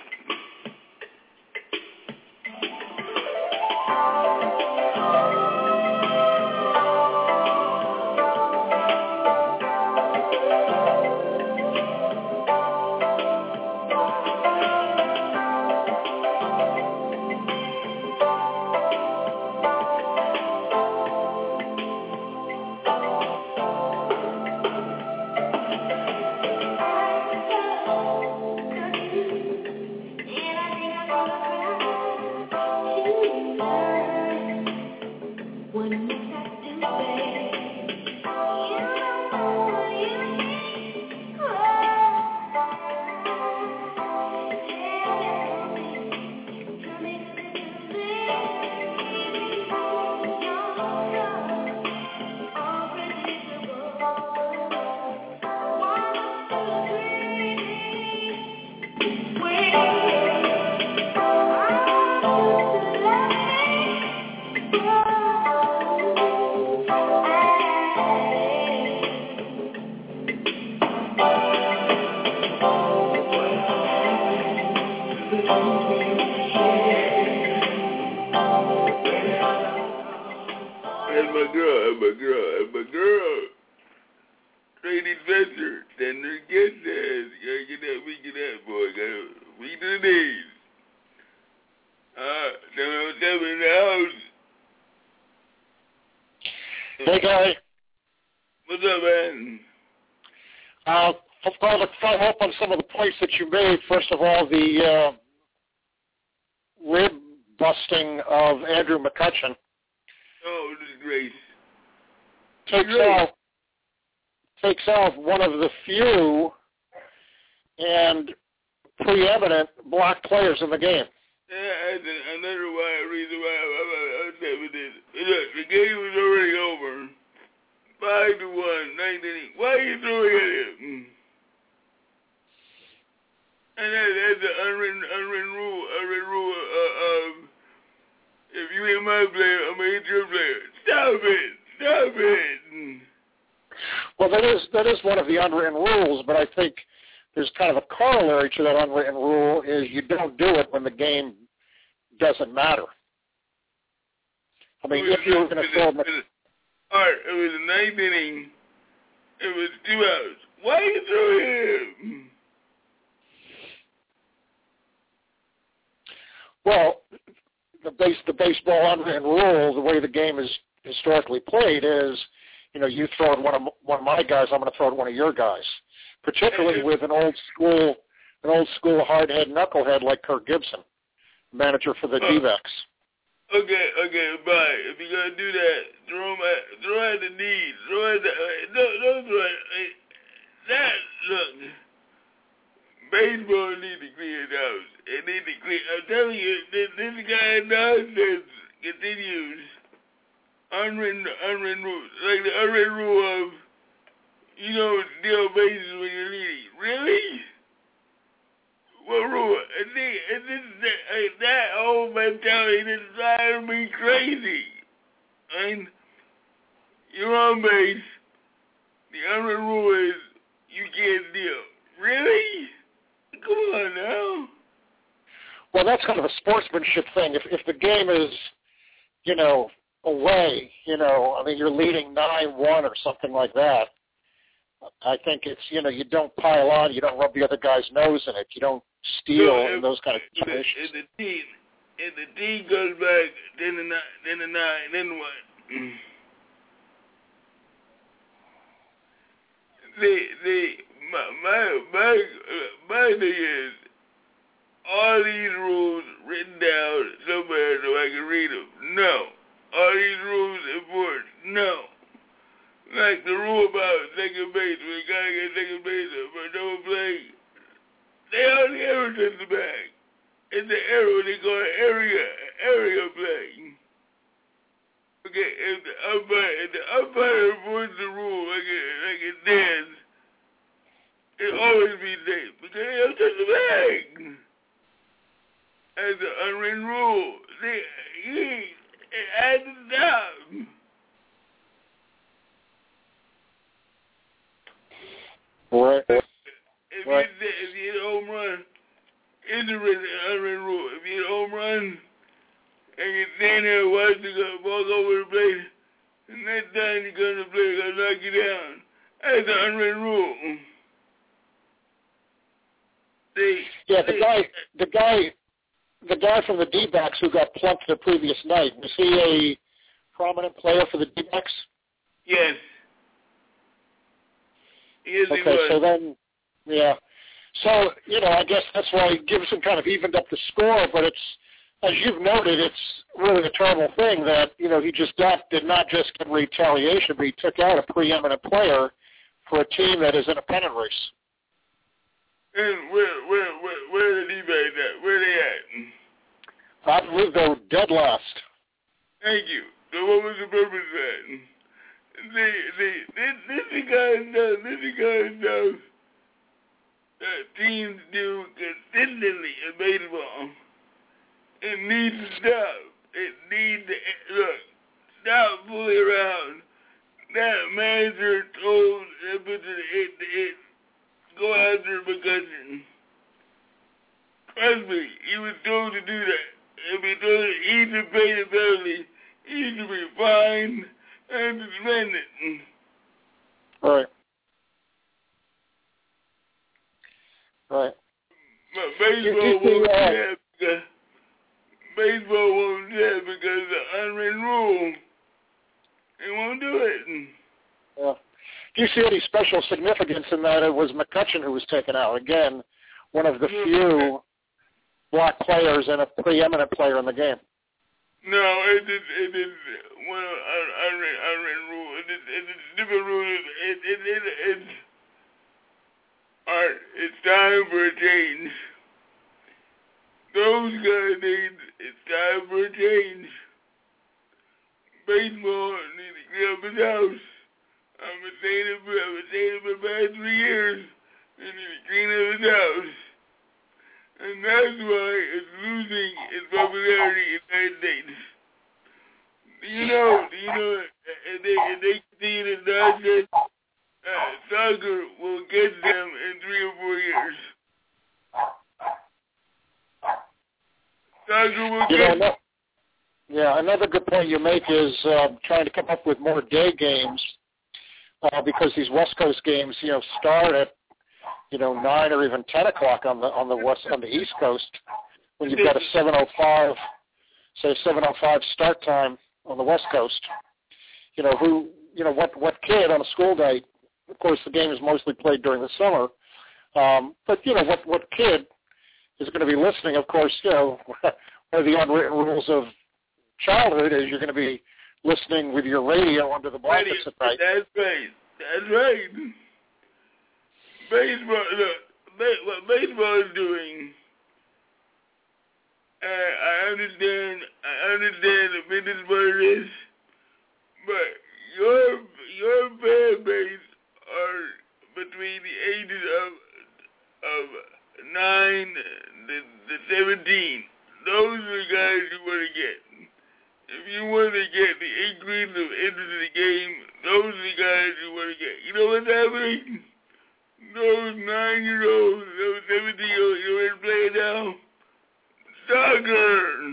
and my girl. Trading Venture, Tender Get That. Gotta get that week of that, boy. Gotta week of the days. Them in the house. Hey, Gary. What's up, man? I'm going to follow up on some of the points that you made. First of all, the rib busting of Andrew McCutcheon. Oh, this is great. Takes out one of the few and preeminent black players in the game. Yeah, another reason why I never did it. Look, the game was already over. 5-1, 19. Why are you throwing at him? And that's the unwritten rule of if you ain't my player, I'm gonna hit your player. Stop it. Well, that is one of the unwritten rules, but I think there's kind of a corollary to that unwritten rule is you don't do it when the game doesn't matter. I mean, if you were going to throw All right, it was the ninth inning. It was 2 outs. Why you throw him? Well, the baseball unwritten rule, the way the game is historically played is, you know, you throw at one of my guys, I'm going to throw at one of your guys. Particularly with an old school hard-head knucklehead like Kirk Gibson, manager for the D-backs. Okay, bye. If you're gonna do that, throw at the knees. Don't throw it. Look, baseball need to clear it out. It need to clear. I'm telling you, this guy nonsense continues. Unwritten rules, like the unwritten rule of you don't steal bases when you're leading. Really? What rule? And that old mentality just drives me crazy. And you're on base. The unwritten rule is you can't steal. Really? Come on now. Well, that's kind of a sportsmanship thing. If the game is, you know, away, you know, I mean, you're leading 9-1 or something like that. I think it's, you know, you don't pile on, you don't rub the other guy's nose in it, you don't steal in those kind of situations. If the team goes back, then the 9, then what? My thing is, all these rules written down somewhere so I can read them. No. Are these rules important? No. Like the rule about second base, when you gotta get second base for a double play, they only ever touch the bag. In the area, they call it area play. Okay, if the umpire avoids the rule like it dance, it'll always be safe because they don't touch the bag. That's the unwritten rule. It adds it down. Right. If you hit a home run, it's a unwritten rule. If you hit a home run and you stand there and watch the ball go over the plate, the next time you come to the plate, they're going to knock you down. That's the unwritten rule. The guy from the D-backs who got plunked the previous night, was he a prominent player for the D-backs? Yes. Yes, okay, he was. So then, yeah. So, you know, I guess that's why Gibson kind of evened up the score, but it's, as you've noted, it's really a terrible thing that, you know, he just did not just get retaliation, but he took out a preeminent player for a team that is in a pennant race. And where are the D-backs at? Where are they at? I believe they were dead last. Thank you. So what was the purpose of that? This is the kind of stuff that teams do consistently in baseball. It needs to stop. It needs to, stop fooling around. That manager told that pitcher to go after McCutcheon. Trust me, he was told to do that. If he told it, he should pay the penalty. He should be fined. and defend it. Right. Right. But baseball won't do that because of the unwritten rule. They won't do it. Yeah. Do you see any special significance in that it was McCutcheon who was taken out? Again, one of the few black players and a preeminent player in the game. No, it is one unwritten rule. It's a different rule. It's time for a change. Those guys it's time for a change. Baseball needs to clear up his house. I've been saying it for the past 3 years. They need to clean up his house. And that's why it's losing its popularity in the United States. Do you know, if they continue to dodge it, soccer will get them in 3 or 4 years. Soccer will get them. Yeah, another good point you make is trying to come up with more day games because these West Coast games, start at 9 or even 10 o'clock on the East Coast when you've got a 7:05 start time on the West Coast. What kid on a school day? Of course, the game is mostly played during the summer, but what kid is going to be listening? Of course, one of the unwritten rules of childhood is you're going to be listening with your radio under the blankets at night. That's right. What baseball is doing, I understand the business what it is, but your fan base are between the ages of 9 to 17. Those are the guys you want to get. If you want to get the increase of interest in the game, those are the guys you want to get. You know what's happening? Those 9-year-olds, those 17-year-olds, you ready to play it now? Soccer!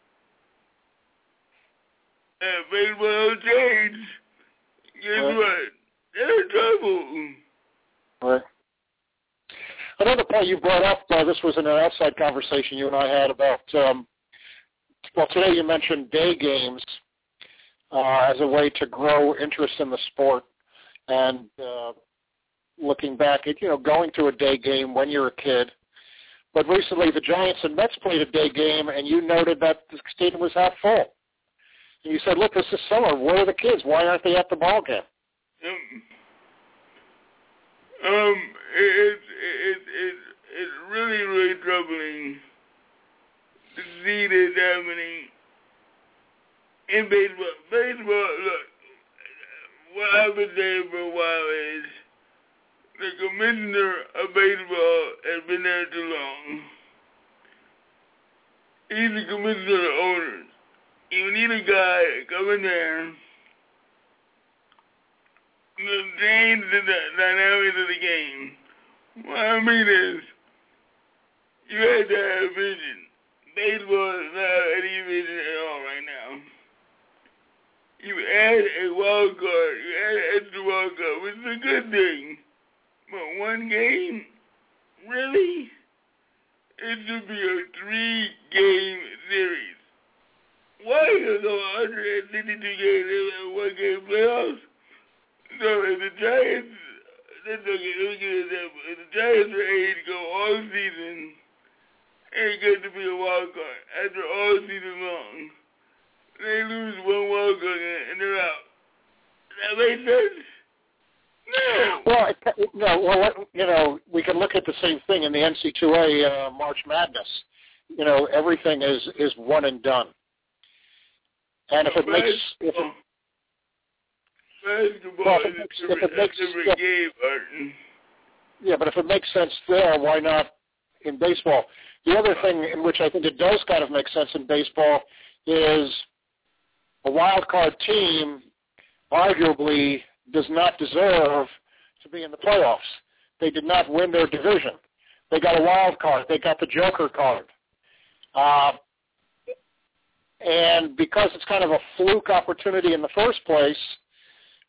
And baseball change. Guess what? They're in trouble. Right. Another point you brought up, this was in an outside conversation you and I had about, today you mentioned day games as a way to grow interest in the sport and looking back at, going to a day game when you're a kid. But recently the Giants and Mets played a day game, and you noted that the stadium was half full. And you said, look, this is summer. Where are the kids? Why aren't they at the ball game? It's really, really troubling to see this happening in baseball. Baseball, look, what I've been saying for a while is the commissioner of baseball has been there too long. He's the commissioner of the owners. You need a guy to come in there to change the dynamics of the game. What I mean is, you have to have vision. Baseball does not have any vision at all right now. You add a wild card, you add an extra wild card, which is a good thing. But one game? Really? It should be a 3-game series. Why is there 162 games in 1-game playoffs? So if the Giants, let me give an example. If the Giants are able to go all season and get to be a wild card after all season long, they lose one wild card and they're out. That makes sense? Well, we can look at the same thing in the NC2A March Madness. Everything is one and done. And if it makes basketball is a different game, Martin. Yeah, but if it makes sense there, why not in baseball? The other thing in which I think it does kind of make sense in baseball is a wild card team arguably does not deserve to be in the playoffs. They did not win their division. They got a wild card. They got the Joker card. And because it's kind of a fluke opportunity in the first place,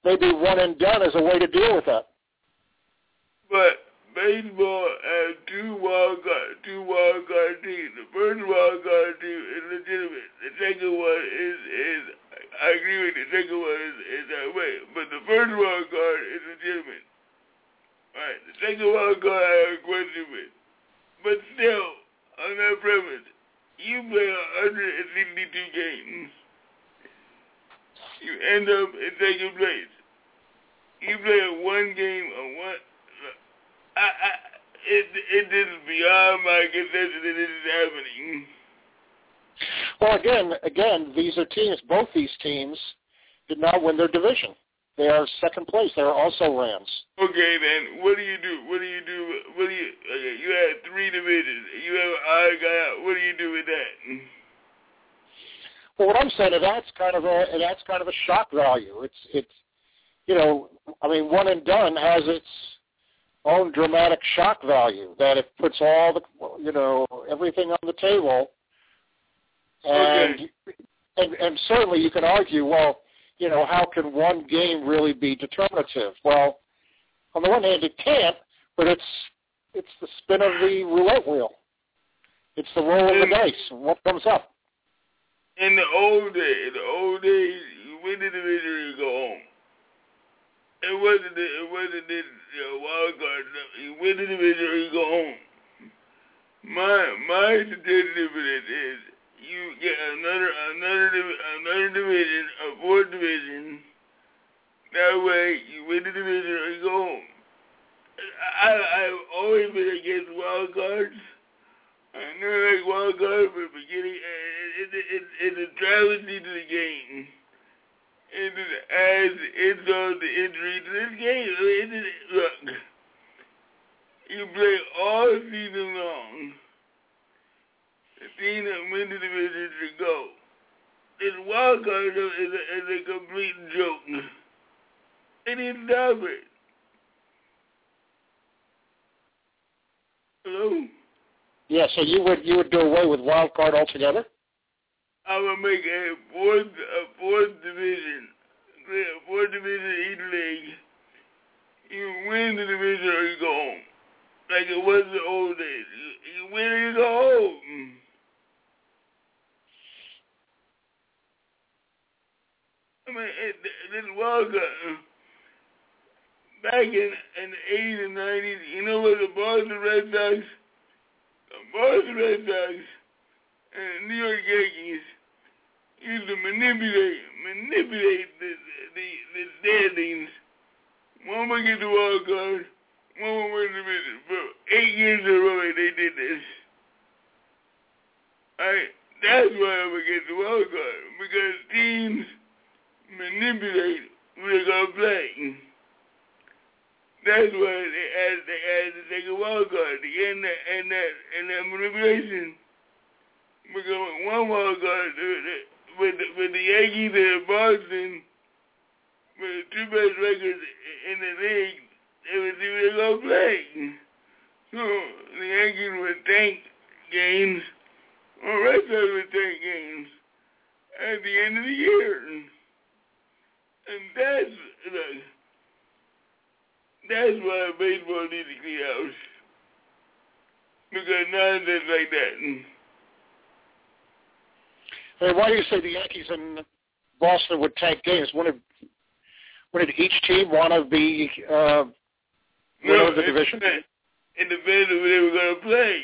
maybe one and done is a way to deal with that. But baseball has two wild card teams. The first wild card team is legitimate. The second one is I agree with the second one is that way. But the first wild card is legitimate. Right. The second wild card I have a question with. But still, on that premise, you play 162 games. You end up in second place. You play one game on one. It is beyond my conception that this is happening. Well, again, these are teams. Both these teams did not win their division. They are second place. They are also Rams. Okay, then what do you do? Okay, you had three divisions. You have an odd guy out. What do you do with that? Well, what I'm saying is that's kind of a shock value. It's I mean, one and done has its own dramatic shock value that it puts all the everything on the table, and okay. and certainly you can argue, well, how can one game really be determinative? Well, on the one hand, it can't, but it's the spin of the roulette wheel. It's the roll of the dice. What comes up? In the old days, you win the division or you go home. It wasn't the wild card. You win the division or you go home. My suggestion for this is you get another division, a fourth division. That way, you win the division or you go home. I've always been against wild cards. I never like wild cards from the beginning. It's a travesty to the game. It adds insult to injury to this game. Look, you play all season long. The team that wins the division should go. This wild card is a complete joke. They didn't stop it. Hello? Yeah, so you would do away with wild card altogether? I would make a fourth division. A fourth division each league. You win the division or you go home. Like it was the old days. You win or you go home. I mean, this wild card. Back in the 80s and 90s, you know what the Boston Red Sox and the New York Yankees used to manipulate the standings. One would get the wild card, one would win the division. For 8 years in a row, they did this. Alright, that's why I'm against the wild card, because teams manipulate who they're gonna play. That's why they had to take a wild card to end that manipulation. Because one wild card with the Yankees and Boston, with the two best records in the league, they would see what they're gonna play. So the Yankees would tank games, or Red Sox would tank games at the end of the year. And that's why baseball needs to clean out. Because nonsense like that. Hey, why do you say the Yankees and Boston would tank games? Wouldn't each team want to be winner of the division? It depends on who they were going to play.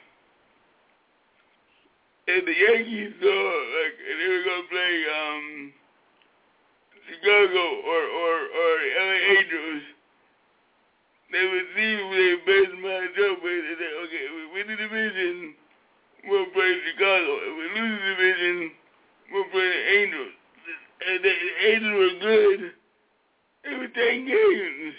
If the Yankees if they were going to play Chicago or the LA Angels, they would see who their best match up with and say, okay, if we win the division, we'll play Chicago. If we lose the division, we'll play the Angels. And the Angels were good. They would take games.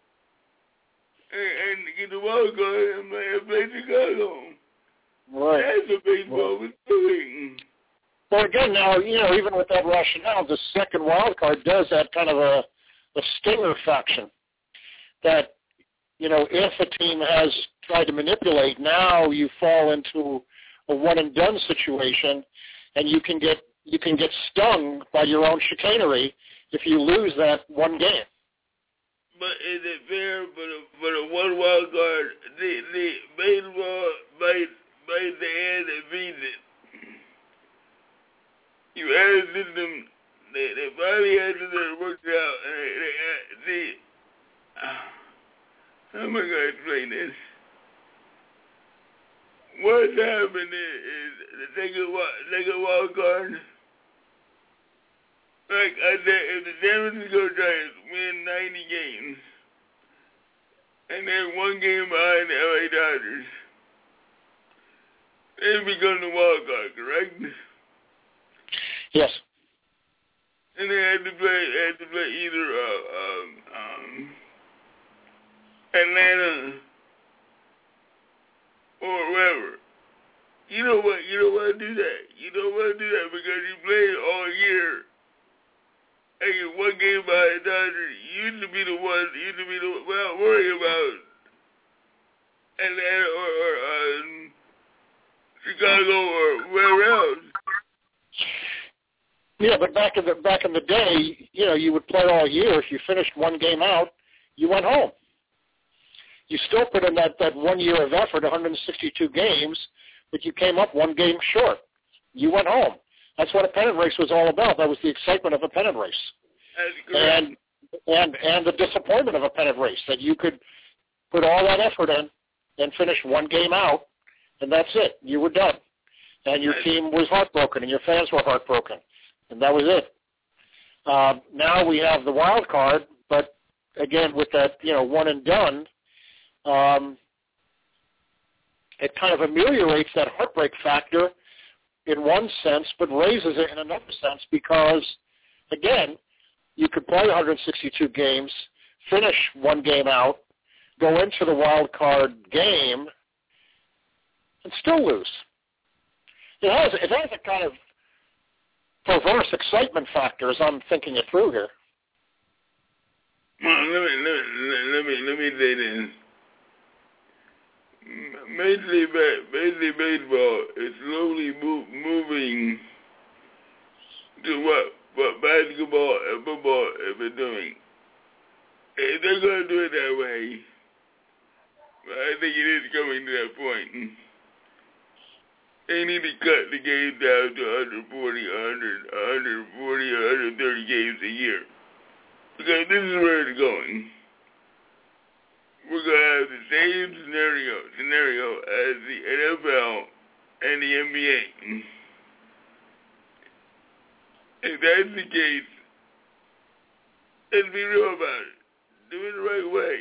And get the wild card and play Chicago. Right. That's what baseball was doing. Well, again, now, even with that rationale, the second wild card does that kind of a stinger faction that, if a team has tried to manipulate, now you fall into a one-and-done situation, and you can get stung by your own chicanery if you lose that one game. But is it fair for the one wild card? The baseball bites the hand that feeds it. You had a system. They finally had a system that worked out. And how am I going to explain this? What's happened is the second wild card. Like I said, if the San Francisco Giants win 90 games and they're one game behind the LA Dodgers, they become the wild card, correct? Yes. And they had to play either Atlanta or wherever. You don't want to do that. You don't want to do that because you played all year. And you're one game behind the Dodgers. You used to be the one without worrying about Atlanta or Chicago or wherever else. Yeah, but back in the day, you would play all year. If you finished one game out, you went home. You still put in that 1 year of effort, 162 games, but you came up one game short. You went home. That's what a pennant race was all about. That was the excitement of a pennant race. And the disappointment of a pennant race, that you could put all that effort in and finish one game out, and that's it. You were done. And your team was heartbroken, and your fans were heartbroken. And that was it. Now we have the wild card, but again, with that, one and done, it kind of ameliorates that heartbreak factor in one sense, but raises it in another sense because, again, you could play 162 games, finish one game out, go into the wild card game, and still lose. It has a kind of perverse excitement factor as I'm thinking it through here. Well, let me say this. Major League Baseball is slowly moving to what basketball and football have been doing. If they're going to do it that way, I think it is coming to that point. They need to cut the game down to 140, 130 games a year. Because this is where it's going. We're going to have the same scenario as the NFL and the NBA. If that's the case, let's be real about it. Do it the right way.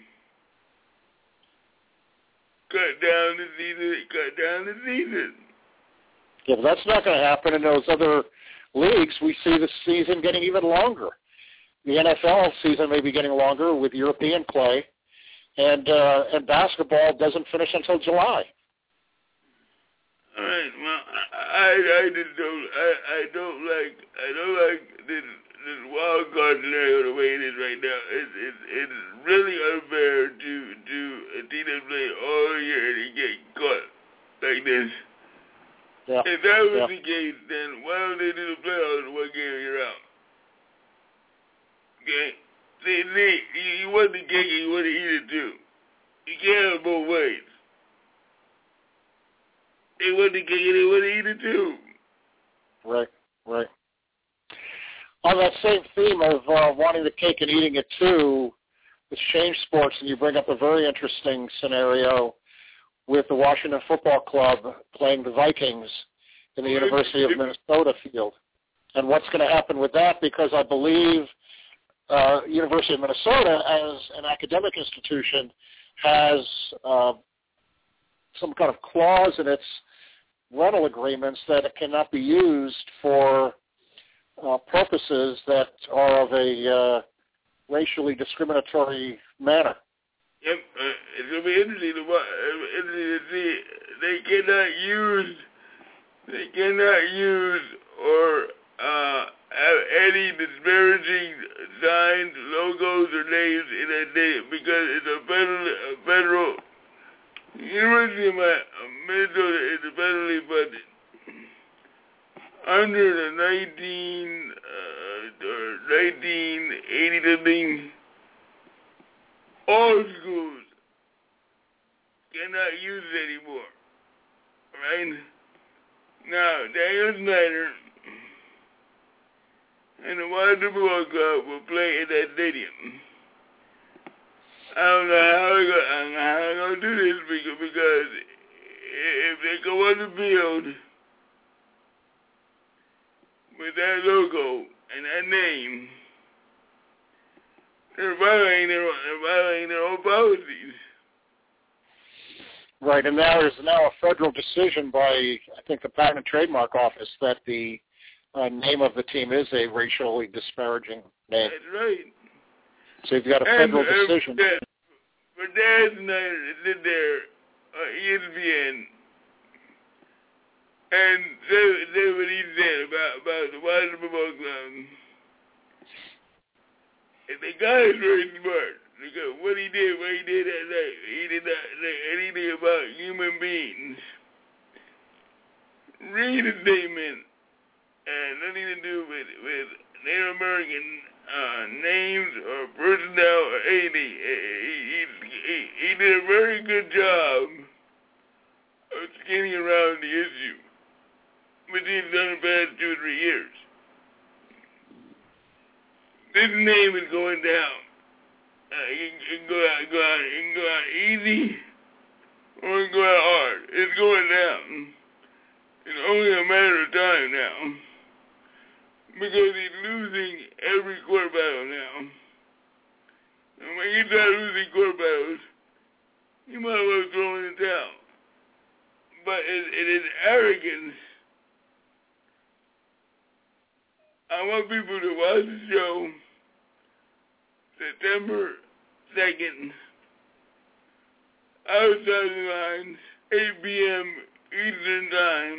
Cut down the season. Yeah, but that's not going to happen in those other leagues. We see the season getting even longer. The NFL season may be getting longer with European play. And basketball doesn't finish until July. All right. Well, I just don't like this wild card scenario the way it is right now. It's really unfair to a team that played all year and get caught like this. Yeah. If that was the case, then why don't they do the playoffs in one game and you're out? Okay. You want the cake and you want to eat it too. You can't have both ways. They want the cake and they want to eat it too. Right. On that same theme of wanting the cake and eating it too, let's change sports, and you bring up a very interesting scenario with the Washington Football Club playing the Vikings in the University of Minnesota field. And what's going to happen with that, because I believe University of Minnesota, as an academic institution, has some kind of clause in its rental agreements that it cannot be used for purposes that are of a racially discriminatory manner. Yep, it's going to be interesting to see. They cannot use or have any disparaging signs, logos, or names in that name because it's a federal University of Minnesota is federally funded. Under the 1980 all schools cannot use it anymore, right? Now, Daniel Snyder and the Washington Football Club will play in that stadium. I don't know how they're going to do this because if they go on the field with that logo and that name, they're violating their own policies. Right, and there's now a federal decision by, I think, the Patent and Trademark Office that the name of the team is a racially disparaging name. That's right. So you've got a federal decision. For Dan Snyder did there ESPN, and say what he said about the Washington Football Club. And the guy is very smart. Because what he did that night, he did not say anything about human beings. Read the statement, nothing to do with Native American names or personnel or anything. He did a very good job of skating around the issue, which he's done the past 2 or 3 years. This name is going down. You can go out easy or you can go out hard. It's going down. It's only a matter of time now. Because he's losing every court battle now. And when you start losing court battles, you might as well throw in the towel. But it is arrogance. I want people to watch the show September 2nd, outside the lines, 8 p.m. Eastern Time,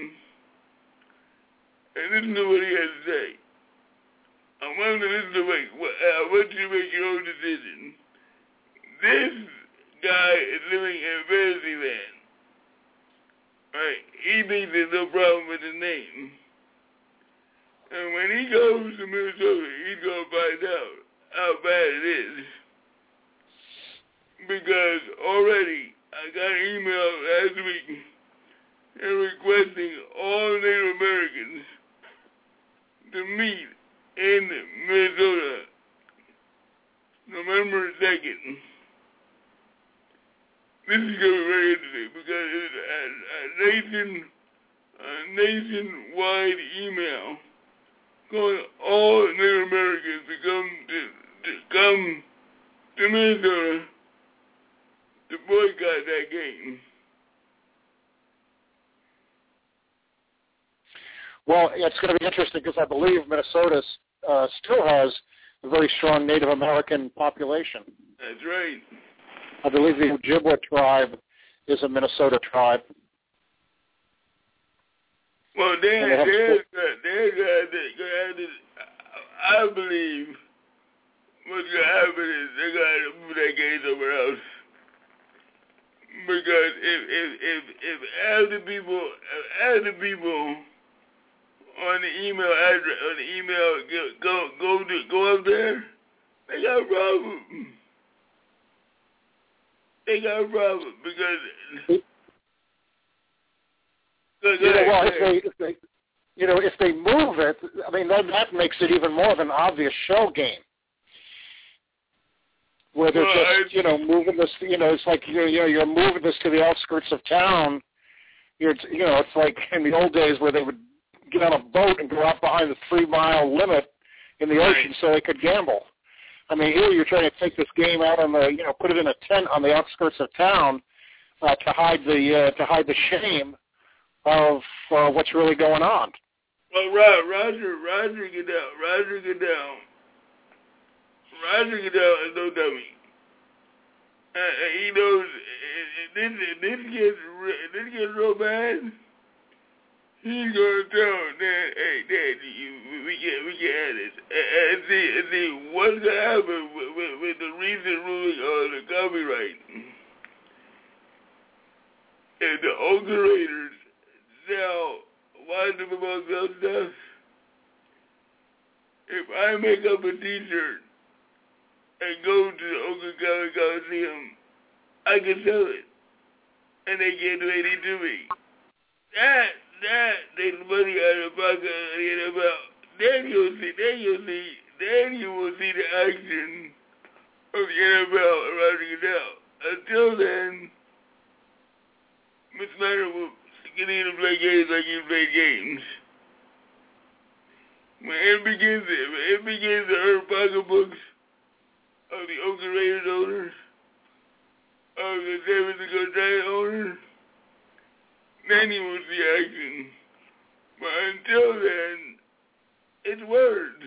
and listen to what he has to say. I want to listen to I want you to make your own decision. This guy is living in fantasy land. Right? He thinks there's no problem with his name. And when he goes to Minnesota, he's going to find out how bad it is. Because already I got an email last week requesting all Native Americans to meet in Minnesota November 2nd. This is going to be very interesting because it's a nationwide email calling all Native Americans to come to Minnesota to boycott that game. Well, it's going to be interesting because I believe Minnesota still has a very strong Native American population. That's right. I believe the Ojibwa tribe is a Minnesota tribe. Well, I believe what's going to happen is they're going to move that game somewhere else. Because if as the people on the email address, go up there, they got a problem. They got a problem because if they move it, I mean that makes it even more of an obvious shell game. Where they're just moving this, it's like you're moving this to the outskirts of town. It's like in the old days where they would get on a boat and go out behind the 3-mile limit in the ocean so they could gamble. I mean, here you're trying to take this game out on the, put it in a tent on the outskirts of town to hide the shame of what's really going on. Well, Roger Goodell is no dummy. He knows this gets real bad. He's gonna tell Dad, hey, Dad, we can't have this. And see what's gonna happen with the recent ruling on the copyright. If the Oakland Raiders sell Washington Football Club stuff, if I make up a T-shirt and go to the Oakland County Coliseum, I can sell it, and they can't do anything to me. That takes money out of the pocket of the NFL. Then you will see the action of the NFL around the canal. Until then, Mr. Leonard will continue to play games like he played games. When it begins to hurt pocketbooks of the Oakland Raiders owners, of the San Francisco Giants owners, then you will see action. But until then, it's words.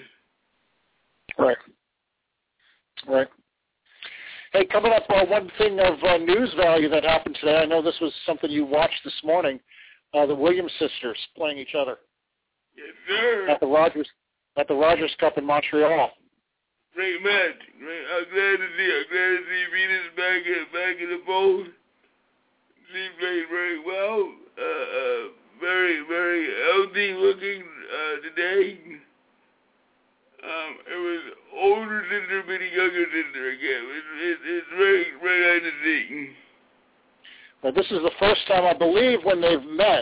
Right. Hey, coming up, one thing of news value that happened today. I know this was something you watched this morning. The Williams sisters playing each other. Yes, sir. At the Rogers Cup in Montreal. Great match. I'm glad to see Venus back in the fold. She played very well. Very, very healthy looking today. It was older sister beating younger sister again. It's very, very nice to see. Well, this is the first time, I believe, when they've met.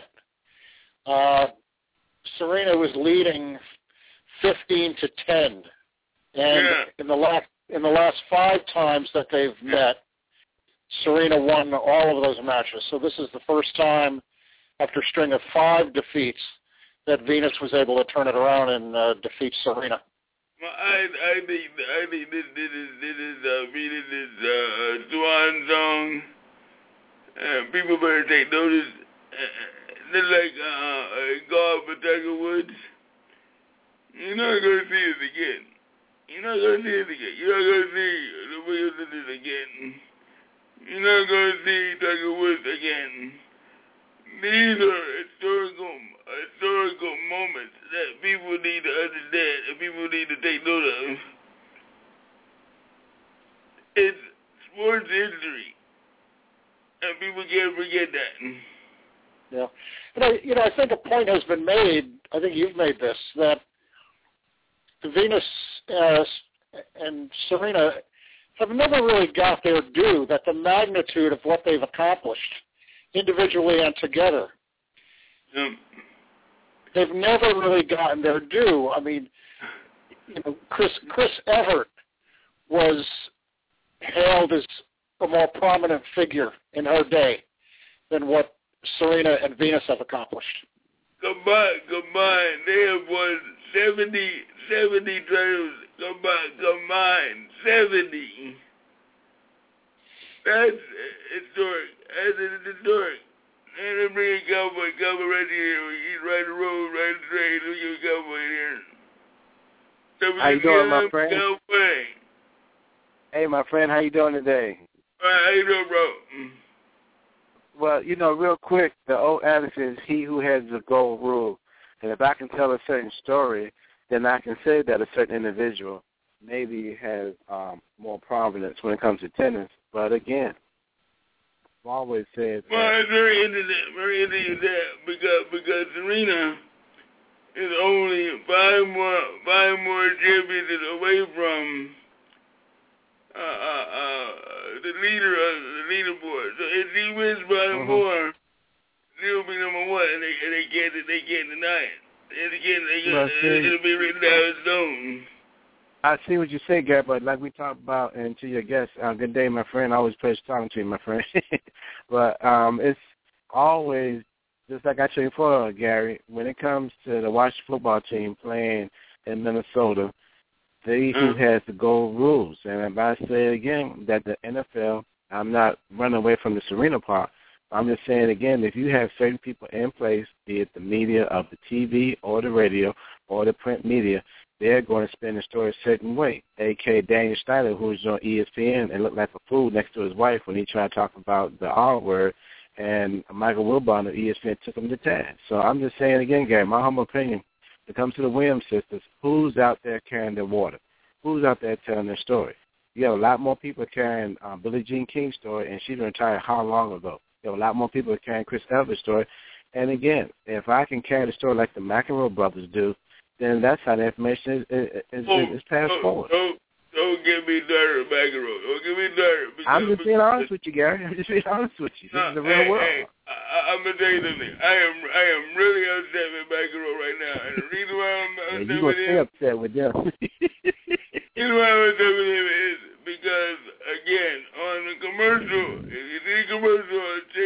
Serena was leading 15-10, and in the last 5 times that they've met, Serena won all of those matches. So this is the first time after a string of 5 defeats that Venus was able to turn it around and defeat Serena. Well, I think this is Venus's swan song. People better take notice. Just like God for Tiger Woods, you're not going to see it again. You're not going to see the Williams sisters again. You're not going to see Tiger Woods again. These are historical moments that people need to understand and people need to take note of. It's sports history, and people can't forget that. Yeah. And I think a point has been made, I think you've made this, that Venus and Serena have never really got their due, that the magnitude of what they've accomplished individually and together, they've never really gotten their due. I mean, Chris Evert was hailed as a more prominent figure in her day than what Serena and Venus have accomplished. Combined, they have won 70 titles combined, 70. That's historic. That's historic. And they bring a cowboy right here. He's right the road, right the train. Look at the cowboy here. How you doing, my friend? Cowboy. Hey, my friend, how you doing today? All right, how you doing, bro? Well, real quick, the old adage is he who has the gold rule. And if I can tell a certain story, then I can say that a certain individual maybe has more prominence when it comes to tennis. But again, I've always said that. Well, it's very interesting that because Serena is only five more champions away from the leader of the leaderboard. So if she wins by more, she'll be number 1, and they can't deny it. It'll be written down in stone. I see what you say, Gary, but like we talked about, and to your guest, good day, my friend. Always a pleasure talking to you, my friend. But it's always, just like I told you before, Gary, when it comes to the Washington football team playing in Minnesota, they who has the gold rules. And if I say again that the NFL, I'm not running away from the Serena part. I'm just saying again, if you have certain people in place, be it the media of the TV or the radio or the print media, they're going to spin the story a certain way. A.K. Daniel Snyder, who was on ESPN and looked like a fool next to his wife when he tried to talk about the R word, and Michael Wilbon of ESPN took him to task. So I'm just saying again, Gary, my humble opinion, when it comes to the Williams sisters, who's out there carrying their water? Who's out there telling their story? You have a lot more people carrying Billie Jean King's story, and she retired how long ago? You have a lot more people carrying Chris Everett's story. And again, if I can carry the story like the McEnroe brothers do, then that's how the information is passed forward. Don't get me started, McEnroe. Don't get me started. I'm just being honest with you, Gary. I'm just being honest with you. This is the real world. Hey, I'm gonna tell you something. I am really upset with McEnroe right now, and the reason why I'm upset with him. You're upset with them. The reason why I'm upset with him is because, again, on the commercial, if you see commercial,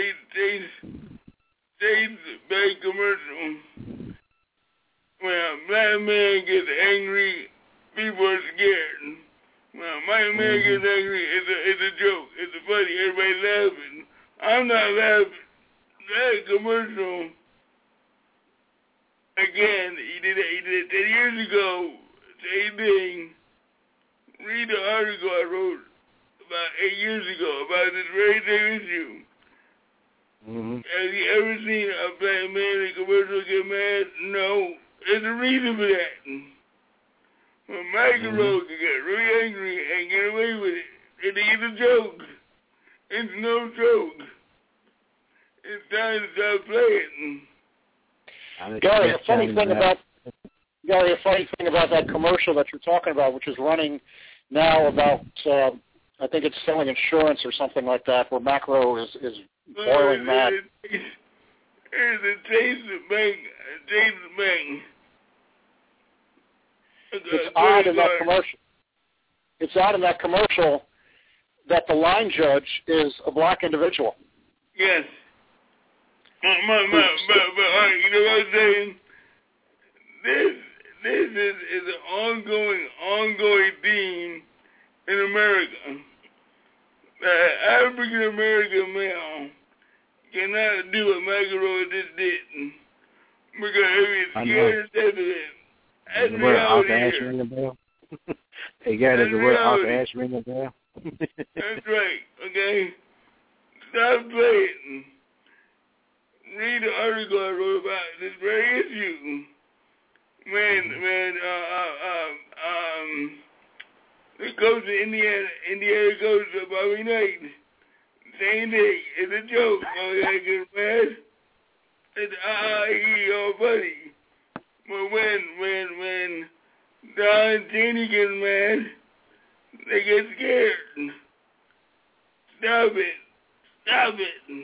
Chase Bank commercial, when a black man gets angry, people are scared. When a white man gets angry, it's a joke. It's funny. Everybody's laughing. I'm not laughing. That commercial, again, he did it 10 years ago. Same thing. Read the article I wrote about 8 years ago about this very same issue. Have you ever seen a black man in a commercial get mad? No. There's a reason for that. When McEnroe can get really angry and get away with it, it's a joke. It's no joke. It's time to stop playing. Gary, a funny thing about that commercial that you're talking about, which is running now about, I think it's selling insurance or something like that, where McEnroe is boiling mad. It's a Chase Bank. It's odd in that commercial. It's odd in that commercial that the line judge is a black individual. Yes. But you know what I'm saying? This is an ongoing theme in America. African American male cannot do what McEnroe just did because he's scared to say it. Does the word Arthur Ashe ring a bell? Hey, Gary, does the word Arthur Ashe ring a bell? That's right, okay? Stop playing. Read the article I wrote about this very issue. When the coach of Indiana coach Bobby Knight, same thing. It's a joke. Oh, yeah, get mad. It's all funny. But when Don Cheney gets mad, they get scared. Stop it.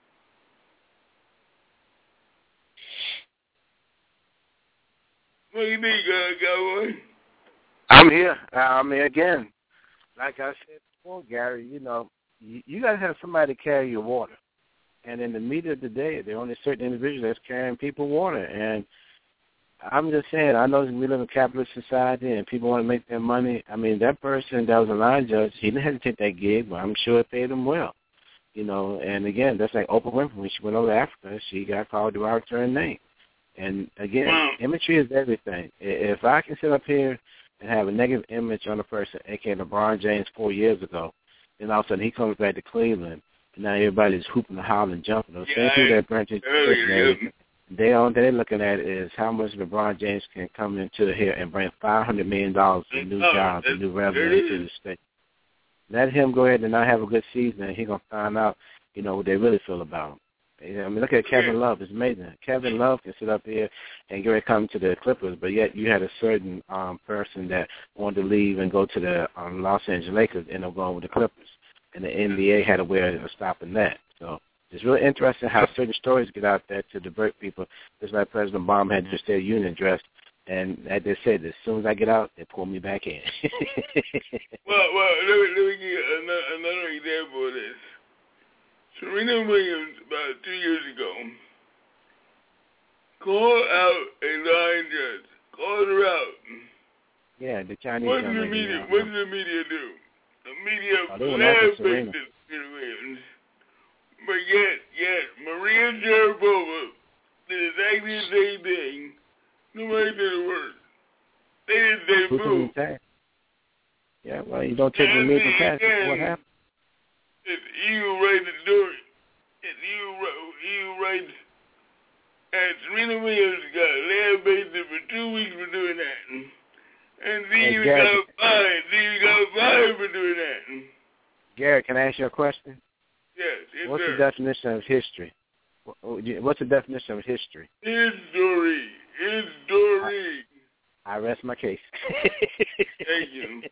What do you think, Cowboy? I'm here. I mean, again, like I said before, Gary, you got to have somebody carry your water. And in the media today, there are only certain individuals that's carrying people water. And I'm just saying, I know we live in a capitalist society and people want to make their money. I mean, that person that was a line judge, he didn't have to take that gig, but I'm sure it paid him well. And again, that's like Oprah Winfrey. When she went over to Africa, she got called derogatory name. And again, imagery is everything. If I can sit up here and have a negative image on a person, a.k.a. LeBron James 4 years ago, then all of a sudden he comes back to Cleveland, and now everybody's hooping and hollering, jumping. Those same people that Brent they're looking at is how much LeBron James can come into here and bring $500 million in new jobs and new revenue to the state. Let him go ahead and not have a good season, and he's going to find out, what they really feel about him. I mean, look at Kevin Love. It's amazing. Kevin Love can sit up here and get ready to come to the Clippers, but yet you had a certain person that wanted to leave and go to the Los Angeles Lakers and end up going with the Clippers. And the NBA had a way of stopping that. So it's really interesting how certain stories get out there to divert people, just like President Obama had to State of Union address. And as they said, as soon as I get out, they pull me back in. well, let me give you another example of this. Serena Williams, about 2 years ago, called out a line judge. Called her out. Yeah, the Chinese. What did the media do? The media lambasted Serena Williams. But yet, Maria Sharapova did exactly the same thing. Nobody said a word. They didn't say boo. Yeah, well, you don't take the media test. What happened? If you write the story, if you write, and Serena Williams got lambasted for 2 weeks for doing that. And then you got fired for doing that. Gary, can I ask you a question? Yes, What's the definition of history? What's the definition of history? History. I rest my case. Thank you.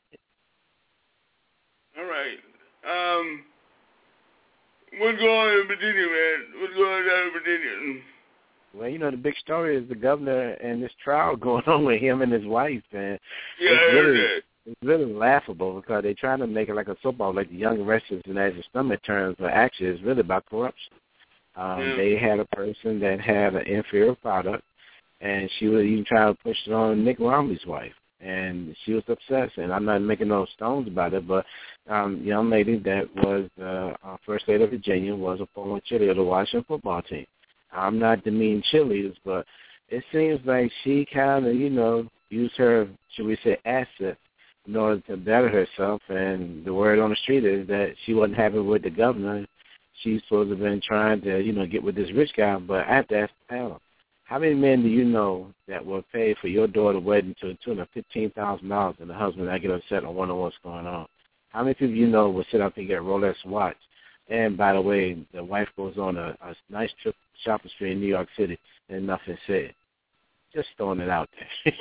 All right. What's going on in Virginia, man? What's going on in Virginia? Well, you know, the big story is the governor and this trial going on with him and his wife, and Yeah, I heard that. it's really laughable because they're trying to make it like a soap opera, like the Young and Restless, and as the stomach turns, but actually it's really about corruption. They had a person that had an inferior product, and she was even trying to push it on Nick Romney's wife, and she was obsessed. And I'm not making no stones about it, but young lady that was first lady of Virginia was a former cheerleader of the Washington football team. I'm not demeaning cheerleaders, but it seems like she kind of, used her, should we say, assets in order to better herself. And the word on the street is that she wasn't happy with the governor. She's supposed to have been trying to, get with this rich guy. But I have to ask the panel, how many men do you know that will pay for your daughter's wedding to the tune of $15,000 and the husband not get upset and wonder what's going on? How many people you know will sit up and get a Rolex watch? And, by the way, the wife goes on a nice trip shopping spree in New York City and nothing said. Just throwing it out there.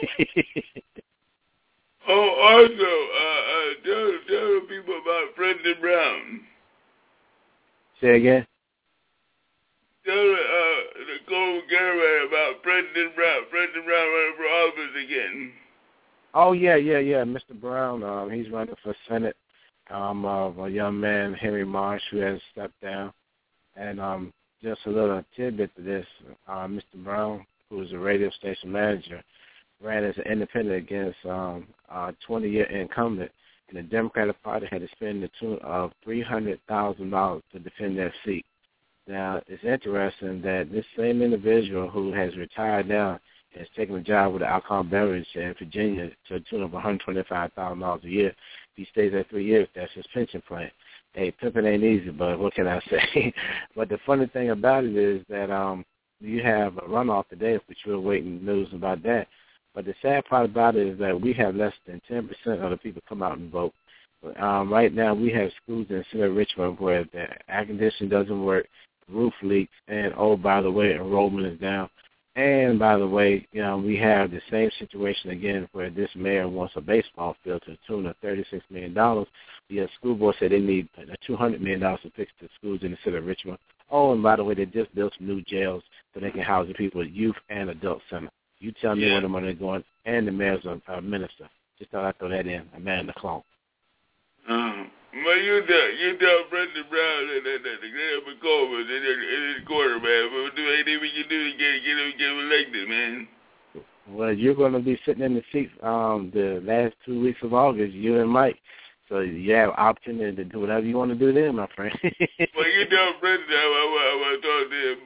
Also, tell people about Brendan Brown. Say again? Tell the Golden Caravan about Brendan Brown. Brendan Brown running for office again. Oh, yeah. Mr. Brown, he's running for Senate. Of a young man, Henry Marsh, who has stepped down. And just a little tidbit to this, Mr. Brown, who is a radio station manager, ran as an independent against a 20-year incumbent, and the Democratic Party had to spend the tune of $300,000 to defend that seat. Now, it's interesting that this same individual who has retired now has taken a job with the alcohol beverage in Virginia to the tune of $125,000 a year. If he stays there 3 years, that's his pension plan. Hey, pimping ain't easy, but what can I say? But the funny thing about it is that you have a runoff today, which we're waiting news about that. But the sad part about it is that we have less than 10% of the people come out and vote. Right now, we have schools in the city of Richmond where the air conditioning doesn't work, roof leaks, and, oh, by the way, enrollment is down. And, by the way, we have the same situation again where this mayor wants a baseball field to the tune of $36 million. The school board said they need $200 million to fix the schools in the city of Richmond. Oh, and by the way, they just built some new jails so they can house the people at youth and adult center. You tell me where the money is going, and the mayor's a minister. Just thought I'd throw that in, a man in the clone. Well, you tell Brendan Brown that the Graham McCormick is his quarterback, but anything we can do to get him elected, man. Well, you're going to be sitting in the seat the last 2 weeks of August, you and Mike. So you have opportunity to do whatever you want to do then, my friend. Well, you tell Brendan I want to talk to him,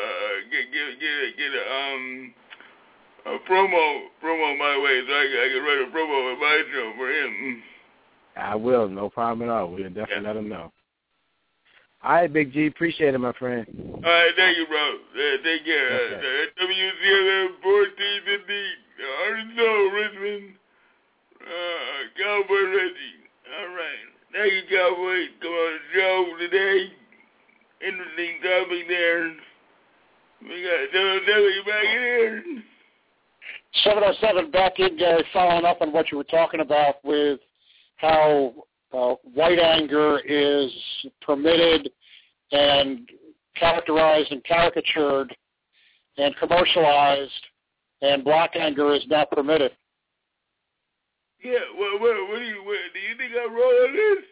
get a promo my way so I can write a promo with my show for him. I will, no problem at all. We'll definitely let him know. All right, Big G, appreciate it, my friend. All right, thank you, bro. Take care. Okay. WCLM 14 indeed. Arkansas, Richmond, Cowboy Reggie. All right. Thank you, Cowboy. Come on the show today. Interesting topic there. We got Debbie back in here. 707 back in, Gary, following up on what you were talking about with how white anger is permitted and characterized and caricatured and commercialized, and black anger is not permitted. Yeah, well, do you think I'm wrong on this?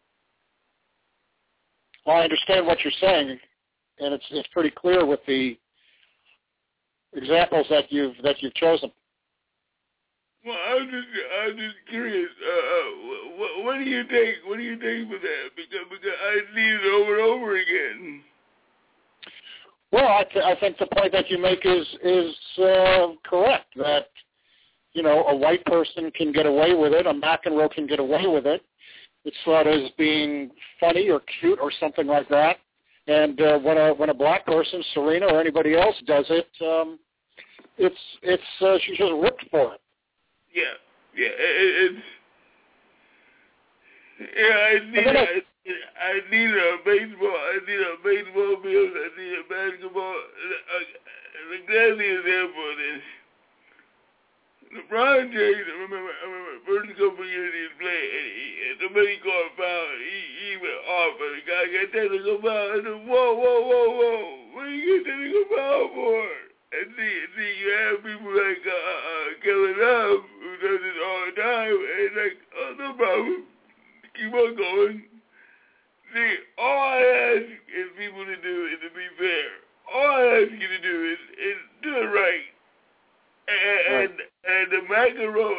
Well, I understand what you're saying, and it's pretty clear with the examples that you've chosen. Well, I'm just curious. What do you think? What do you think for that? Because I see it over and over again. Well, I think the point that you make is correct. That a white person can get away with it, a McEnroe can get away with it. It's thought as being funny or cute or something like that. And when a black person, Serena or anybody else, does it, she's just ripped for it. Yeah, I need a baseball. I need a baseball field. I need a basketball. The granny is there for this. LeBron James, I remember first couple years he was playing, and somebody called a foul, and he went off, and the guy got that nigga foul, and said, whoa, what do you get that nigga foul for? And see, you have people like Kevin Love, who does this all the time, and like, oh, no problem, keep on going. See, all I ask is people to do is to be fair. All I ask you to do is do it right. And the McEnroe,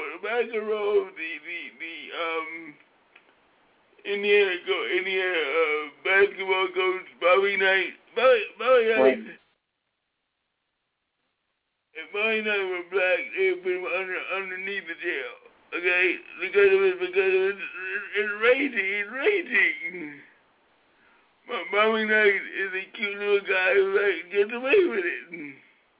the Indiana basketball coach Bobby Knight. If Bobby Knight were black, they'd put him underneath the jail. Okay, because it's raging. But Bobby Knight is a cute little guy who gets away with it.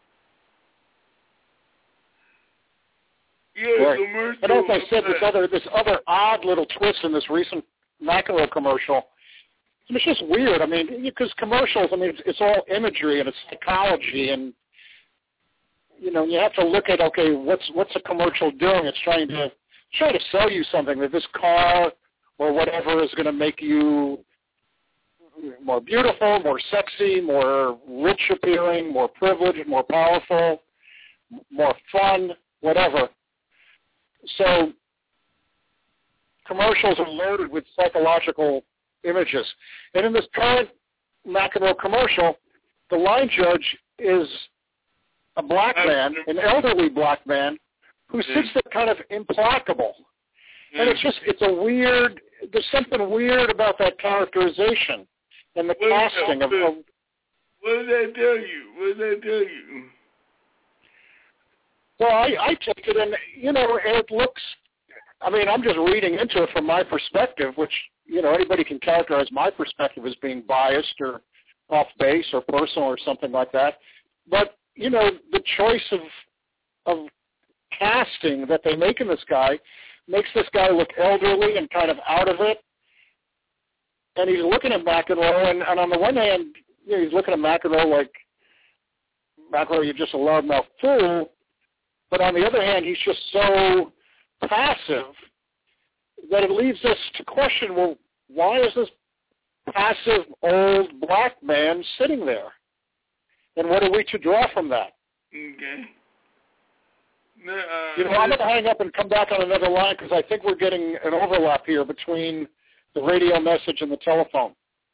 Yeah, right. commercial. And as I said, this other odd little twist in this recent McEnroe commercial, it's just weird. I mean, because commercials, I mean, it's all imagery and it's psychology, and you know, you have to look at, okay, what's a commercial doing? It's trying to sell you something, that this car or whatever is going to make you more beautiful, more sexy, more rich appearing, more privileged, more powerful, more fun, whatever. So commercials are loaded with psychological images. And in this current McEnroe commercial, the line judge is a black man, an elderly black man, who sits there kind of implacable. And there's something weird about that characterization and the casting of... What does that tell you? Well, I took it, and, you know, it looks, I mean, I'm just reading into it from my perspective, which, you know, anybody can characterize my perspective as being biased or off base or personal or something like that. But, you know, the choice of casting that they make in this guy makes this guy look elderly and kind of out of it. And he's looking at McEnroe, and on the one hand, you know, he's looking at McEnroe like, McEnroe, you're just a loudmouth fool. But on the other hand, he's just so passive that it leads us to question, well, why is this passive old black man sitting there? And what are we to draw from that? Okay. You know, I'm going to hang up and come back on another line because I think we're getting an overlap here between the radio message and the telephone.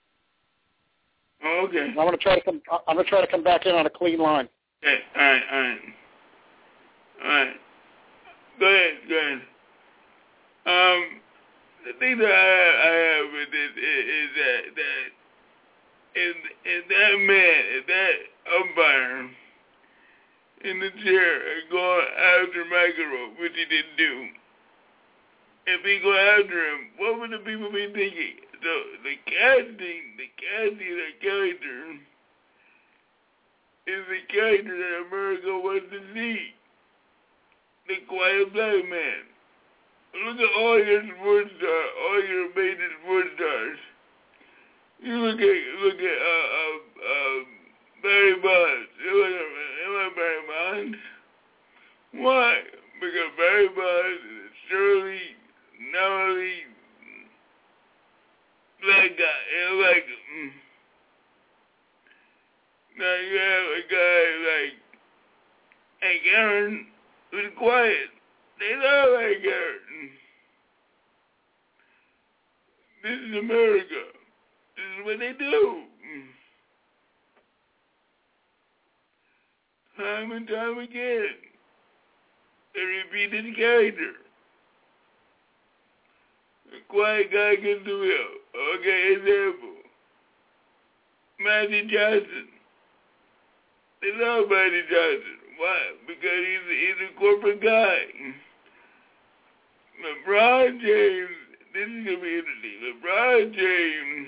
Oh, okay. I'm going to try to come back in on a clean line. Okay. All right. Go ahead. The thing that I have with it is that that man, that umpire in the chair going after McEnroe, which he didn't do. If he go after him, what would the people be thinking? So the casting of that character is the character that America wants to see. The quiet black man. Look at all your sports stars, all your major sports stars. You look at Barry Bonds. Am I Barry Bonds? Why? Because Barry Bonds is a surly, gnarly black guy. And like, now you have a guy like Hank Aaron who's quiet. They love Hank Aaron. This is America. This is what they do. Time and time again, they repeat his character. A quiet guy gets the wheel. Okay, example. Magic Johnson. They love Magic Johnson. Why? Because he's a corporate guy. LeBron James, this is going to be interesting. LeBron James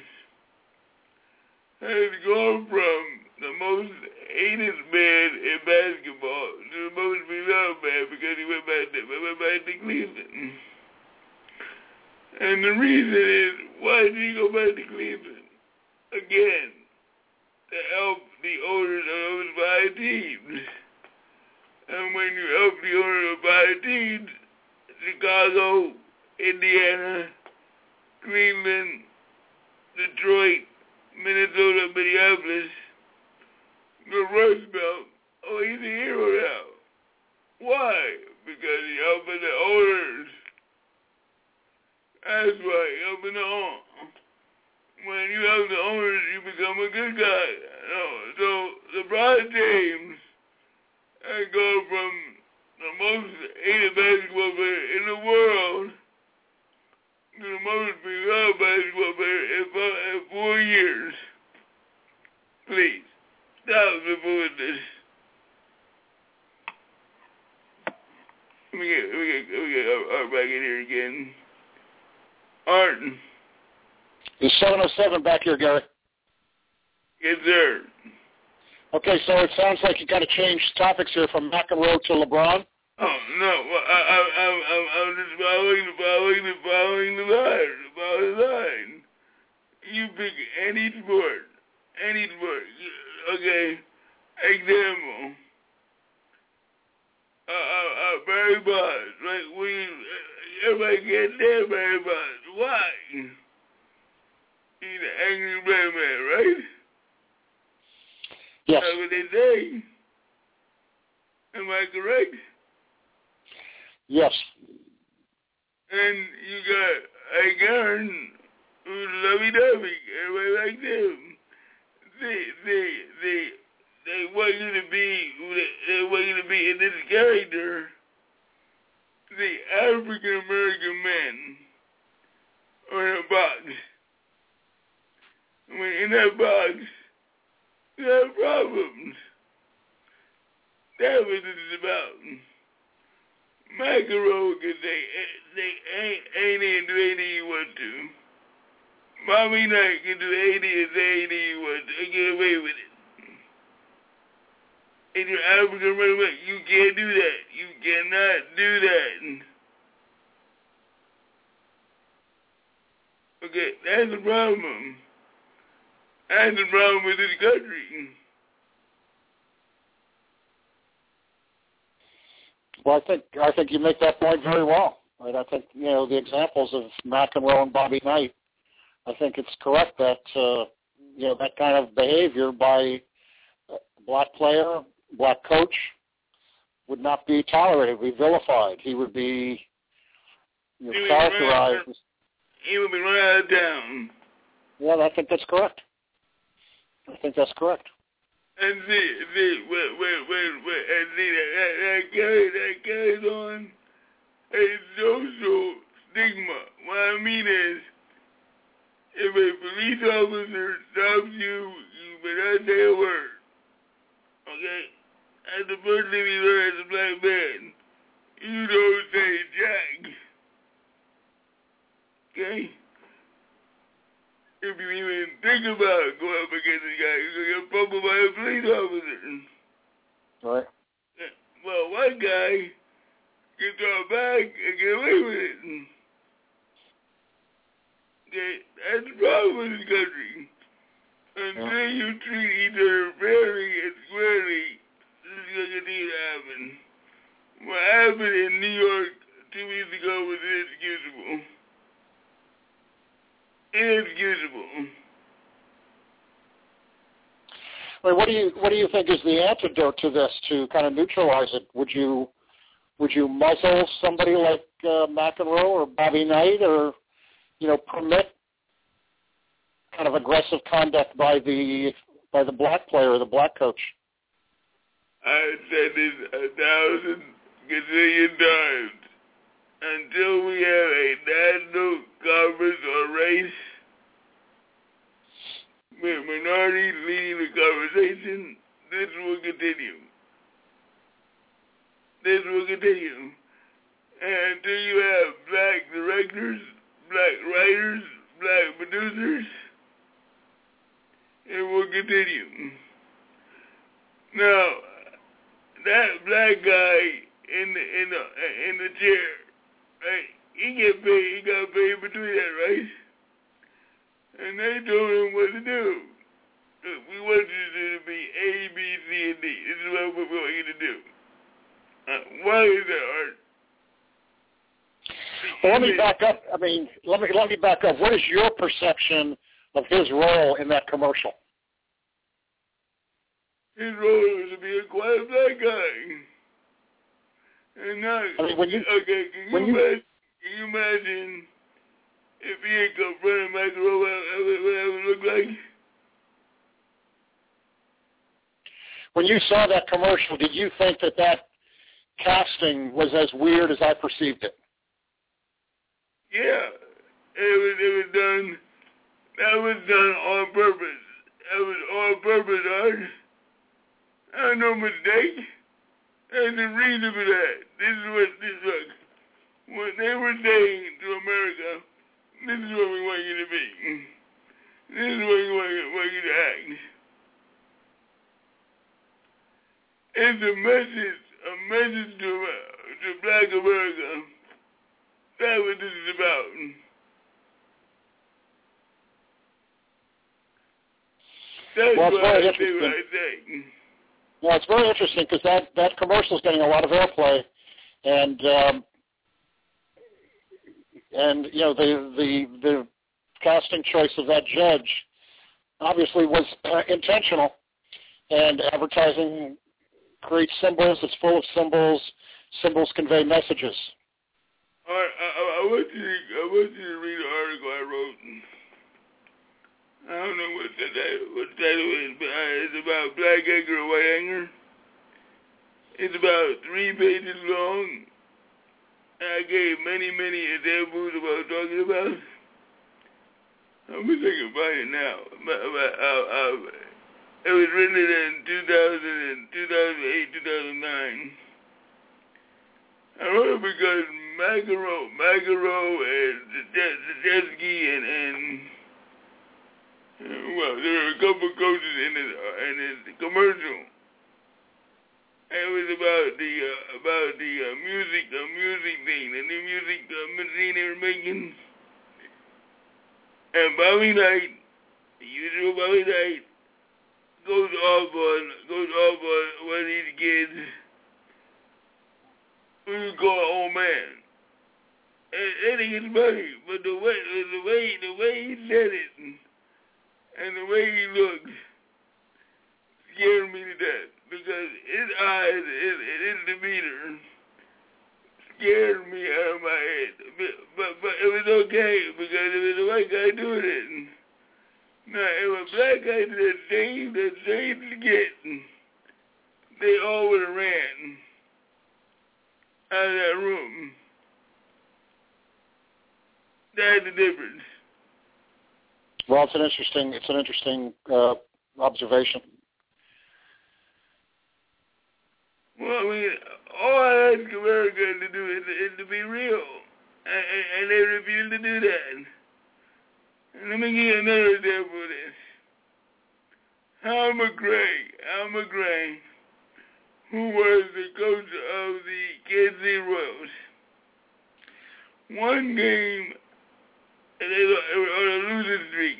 has gone from the most hated man in basketball to the most beloved man because he went back to Cleveland. And the reason is, why did he go back to Cleveland? Again, to help the owners of those 5 teams. And when you help the owner of 5 teams, Chicago, Indiana, Cleveland, Detroit, Minnesota, Minneapolis, the Rust Belt, oh, he's a hero now. Why? Because he's helping the owners. That's right, helping the owners. When you help the owners, you become a good guy. No, so LeBron James go from the most hated basketball player in the world to the most beloved basketball player in 4 years. Please, stop the foolishness. Let me get Art back in here again. Art. Is 707 back here, Gary? Yes, sir. Okay, so it sounds like you got to change topics here from McEnroe to LeBron. Oh no, I'm just following the line. You pick any sport. Okay, example. Barry Bonds, right? Everybody can't stand Barry Bonds. Why? He's an angry black man, right? Yes. That's what they say. Am I correct? Yes. And you got a gun who's lovey-dovey. Everybody like them. They want you to be in this character. The African-American men are in a box. When in that box, you have problems. That's what this is about. McEnroe can say ain't in do anything you want to. Bobby Knight can do 80 and say anything you want to and get away with it. And you're African American, you can't do that. You cannot do that. Okay, that's the problem. That's the problem with this country. Well, I think you make that point very well. Right? I think the examples of McEnroe and Bobby Knight. I think it's correct that that kind of behavior by a black player, black coach, would not be tolerated, would be vilified. He would be characterized. He would be run out of town. Yeah, I think that's correct. And that carries on a social stigma. What I mean is, if a police officer stops you, you better say a word. Okay? That's the first thing we learn as a black man. You don't say jack. Okay? If you even think about going up against this guy, you're going to get fumbled by a police officer. Right. Well, one guy can draw back and get away with it. Okay? That's the problem with this country. Until you treat each other fairly and squarely, this is going to continue to happen. What happened in New York 2 weeks ago was inexcusable. Inexcusable. Well, what do you think is the antidote to this to kind of neutralize it? Would you muzzle somebody like McEnroe or Bobby Knight, or permit kind of aggressive conduct by the black player or the black coach? I've said this 1,000 gazillion times. Until we have a national conference on race, with minorities leading the conversation, this will continue. And until you have black directors, black writers, black producers, it will continue. Now, that black guy in the chair, right? He got paid for doing that, right? And they told him what to do. Look, we want you to be A, B, C, and D. This is what we want you to do. Why is that art? Well, let me back up. I mean, let me back up. What is your perception of his role in that commercial? His role was to be a quiet black guy. And not, I mean, can you imagine if he had confronted Michael, what that would look like? When you saw that commercial, did you think that casting was as weird as I perceived it? Yeah, it was done. That was done on purpose. That was on purpose, art. I no mistake. There's a reason for that. This is what they were saying to America. This is what we want you to be. This is what we want you to act. It's a message to Black America. That's what this is about. That's well, what I say. Well, it's very interesting because that commercial is getting a lot of airplay, and you know the casting choice of that judge obviously was intentional, and advertising creates symbols. It's full of symbols. Symbols convey messages. I want you to read an article I wrote. I don't know what the title is, but it's about black anger or white anger. It's about 3 pages long. I gave many examples of what I was talking about. I'm going to find it now. It was written in 2008, 2009. I wrote it because McEnroe and Zajeski and well, there were a couple of coaches in his commercial. It was about the music thing, the new music machine they were making. And Bobby Knight, the usual Bobby Knight, goes off on one of these kids who you call an old man. And it gets funny, but the way he said it and the way he looked scared me to death because his eyes and his demeanor scared me out of my head. But it was okay because it was a white guy doing it. Now, if a black guy did the same skit, they all would have ran out of that room. That's the difference. Well, it's an interesting observation. Well, I mean, all I ask America to do is to be real, and they refuse to do that. And let me give you another example of this. Hal McRae, who was the coach of the Kansas City Royals, one game, and they were on a losing streak.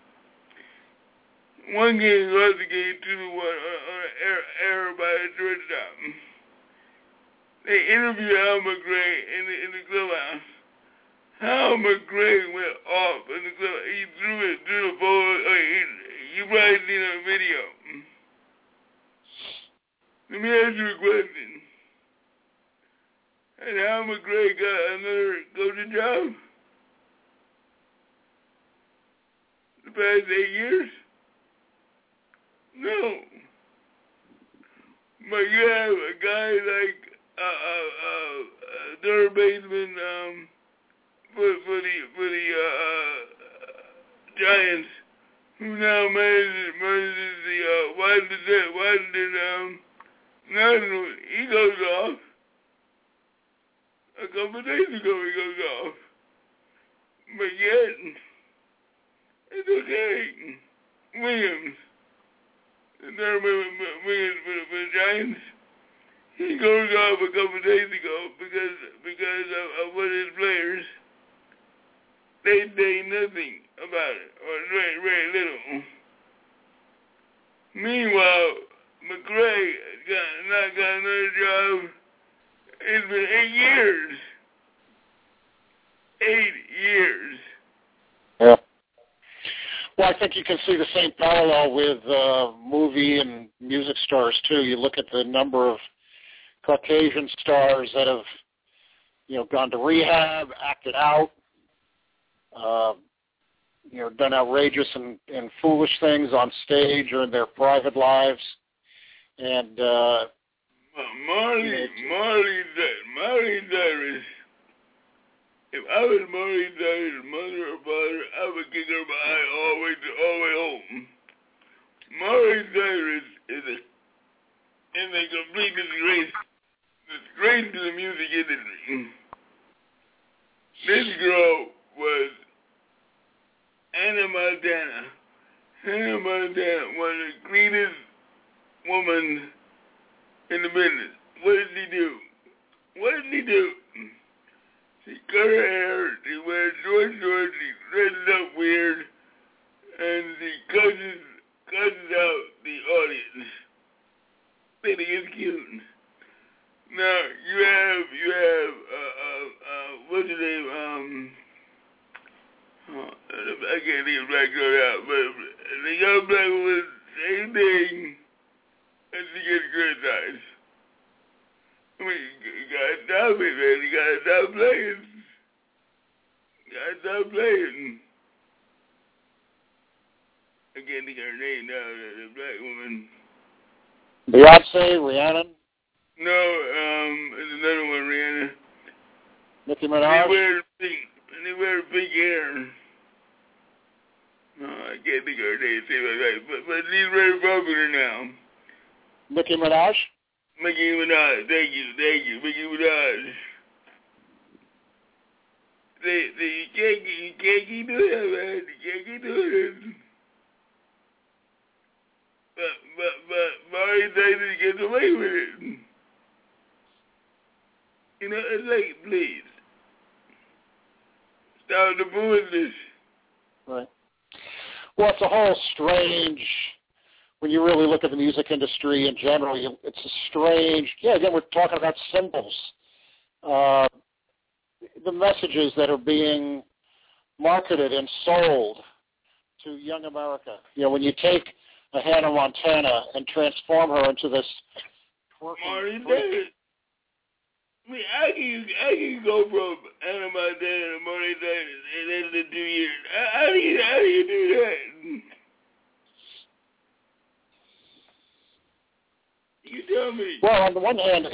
One game lost the game 2-1 on an error by a shortstop. They interviewed Hal McRae in the clubhouse. Hal McRae went off in the clubhouse. He threw it through the ball. You probably seen a video. Let me ask you a question. Has Hal McRae got another coaching job? The past 8 years? No. But you have a guy like third baseman for the Giants, who now manages the Washington Nationals. He goes off. A couple of days ago he goes off. But yet, it's okay. Williams, the third Williams for the Giants, he goes off a couple of days ago because of one of his players. They say nothing about it, or very little. Meanwhile, McRae got another job Yeah. Well, I think you can see the same parallel with movie and music stars, too. You look at the number of Caucasian stars that have, gone to rehab, acted out, done outrageous and foolish things on stage or in their private lives. And Marley Cyrus. If I was Marley Cyrus' mother or father, I would kick her behind all the way home. Marley Cyrus is a complete disgrace to the music industry. This girl was Hannah Montana. Hannah Montana, one of the cleanest women in the business. What did she do? She cut her hair, she wears short shorts, she dresses up weird, and she cusses out the audience. They think it's cute. Now you have what's her name? I can't think of black girl out, but the young black woman, same thing, and she gets criticized. I mean, you gotta stop it, man. You gotta stop playing. I can't think of her name now, the black woman. Beyonce, Rihanna? No, there's another one, Rihanna. Nicki Minaj? They wear pink hair. No, I can't think of her name, but she's very popular now. Nicki Minaj? Nicki Minaj, thank you, Nicki Minaj. You can't keep doing that, man. You can't keep doing it. But Marley Cyrus gets away with it. It's like, please, stop the foolishness. Right. Well, it's a whole strange, when you really look at the music industry in general, it's a strange, again, we're talking about symbols. The messages that are being marketed and sold to young America. When you take a Hannah Montana and transform her into this Marley Cyrus. I mean, I can go from Hannah Montana to Marley Cyrus in less than 2 years. How do you do that? You tell me. Well, on the one hand,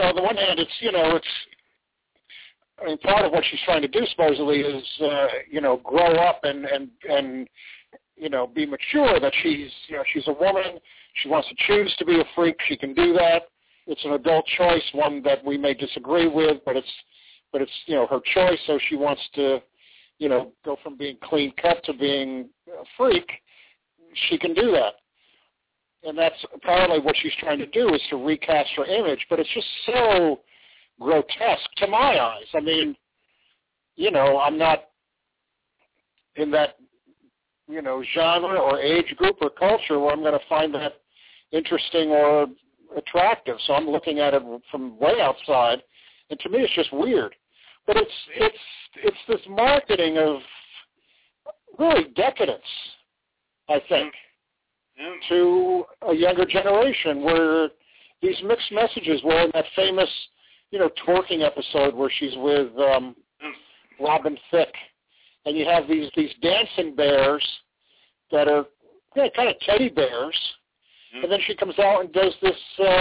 part of what she's trying to do supposedly is, grow up and be mature. That she's a woman. She wants to choose to be a freak. She can do that. It's an adult choice, one that we may disagree with, but it's her choice. So she wants to, go from being clean cut to being a freak. She can do that. And that's apparently what she's trying to do, is to recast her image. But it's just so grotesque to my eyes. I mean, I'm not in that, genre or age group or culture where I'm going to find that interesting or attractive. So I'm looking at it from way outside, and to me it's just weird. But it's this marketing of really decadence, I think, to a younger generation, where these mixed messages were in that famous, twerking episode where she's with Robin Thicke, and you have these dancing bears that are kind of teddy bears, and then she comes out and does this,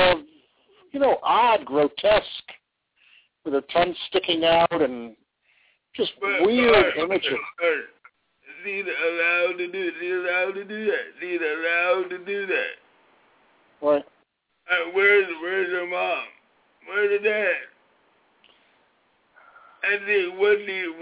odd, grotesque, with her tongue sticking out and just weird images. She's allowed to do that. What? Where's her mom? Where's her dad? And then what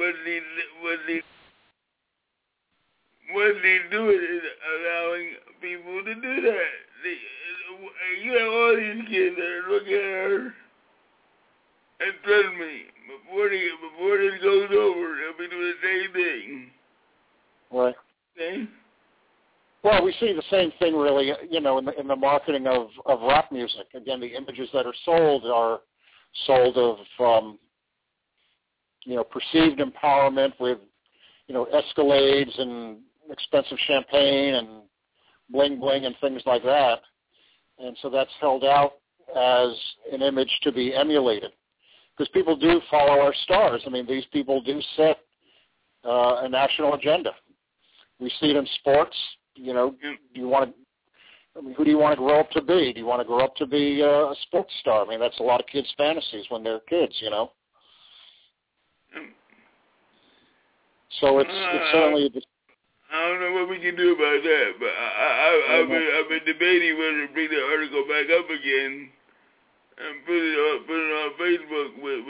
they doing is allowing people to do that. You have all these kids that are looking at her, and trust me, before this goes over, they'll be doing the same thing. Right. Okay? Well, we see the same thing, really, in the marketing of rap music. Again, the images that are sold of, perceived empowerment with, Escalades and expensive champagne and bling bling and things like that. And so that's held out as an image to be emulated. Because people do follow our stars. I mean, these people do set a national agenda. We see it in sports. Do you want to? I mean, who do you want to grow up to be? Do you want to grow up to be a sports star? I mean, that's a lot of kids' fantasies when they're kids. So it's certainly. I don't know what we can do about that, but I've been debating whether to bring the article back up again and put it on Facebook with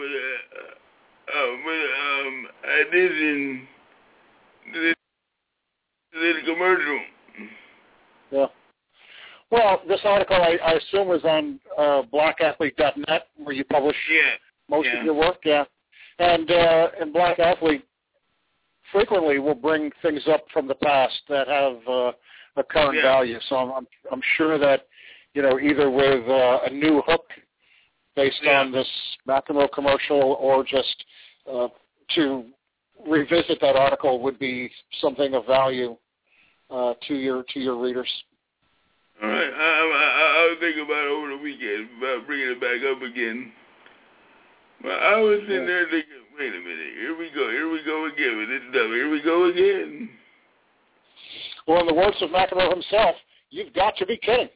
addition to the commercial. Yeah. Well, this article I assume is on blackathlete.net where you publish most of your work. Yeah. And Black Athlete frequently will bring things up from the past that have a current value. So I'm sure that either with a new hook based on this McEnroe commercial or just to revisit that article would be something of value to your readers. All right, I'll think about it over the weekend about bringing it back up again. But I was sitting there thinking, wait a minute, here we go again with this stuff. Here we go again. Well, in the words of McEnroe himself, you've got to be kidding.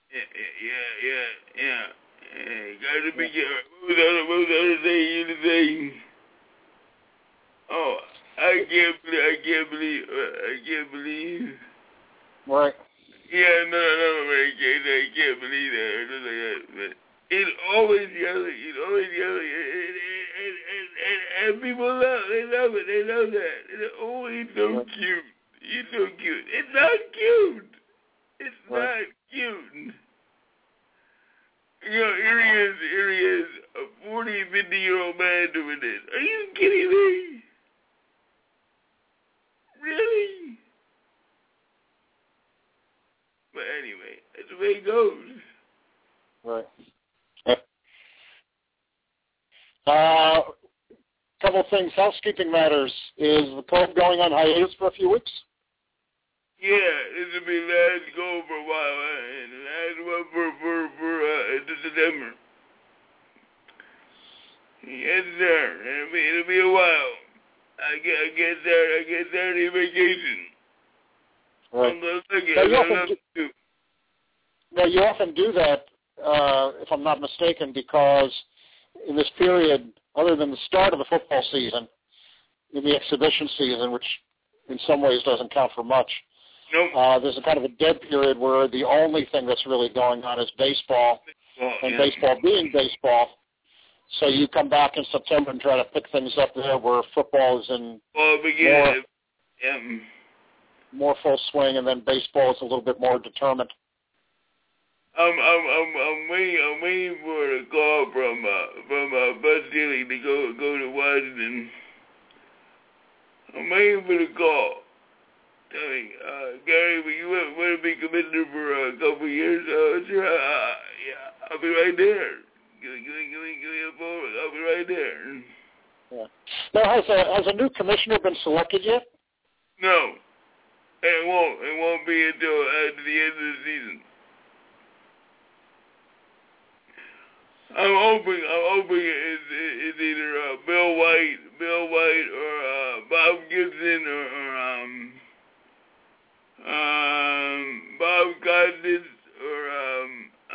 Yeah. Got to be kidding. What was the other thing you were saying? Oh, I can't believe. Right. Yeah, no, I can't believe that. But it's always yelling, and people love it. They love that. Oh, he's so cute. It's not cute. Not cute. Here he is, a 40, 50-year-old man doing this. Are you kidding me? Really? But anyway, that's the way it goes. Right. Couple of things, housekeeping matters. Is the club going on hiatus for a few weeks? Yeah, this will be last go for a while, and last one for December. Yes, sir. It'll be a while. I get Saturday vacation. Right. I'm gonna look at it. Now, you often do that, if I'm not mistaken, because in this period, other than the start of the football season, in the exhibition season, which in some ways doesn't count for much, there's a kind of a dead period where the only thing that's really going on is baseball, baseball being baseball. So you come back in September and try to pick things up there where football is in more full swing, and then baseball is a little bit more determined. I'm waiting for a call from Bud Selig to go to Washington. I'm waiting for the call. Tell me, Gary, will you want to be commissioner for a couple of years? Sure. I'll be right there. Give me a phone. I'll be right there. Yeah. Now, has a new commissioner been selected yet? No, it won't. It won't be until after the end of the season. I'm hoping it's either Bill White, or Bob Gibson, or Bob Costas, or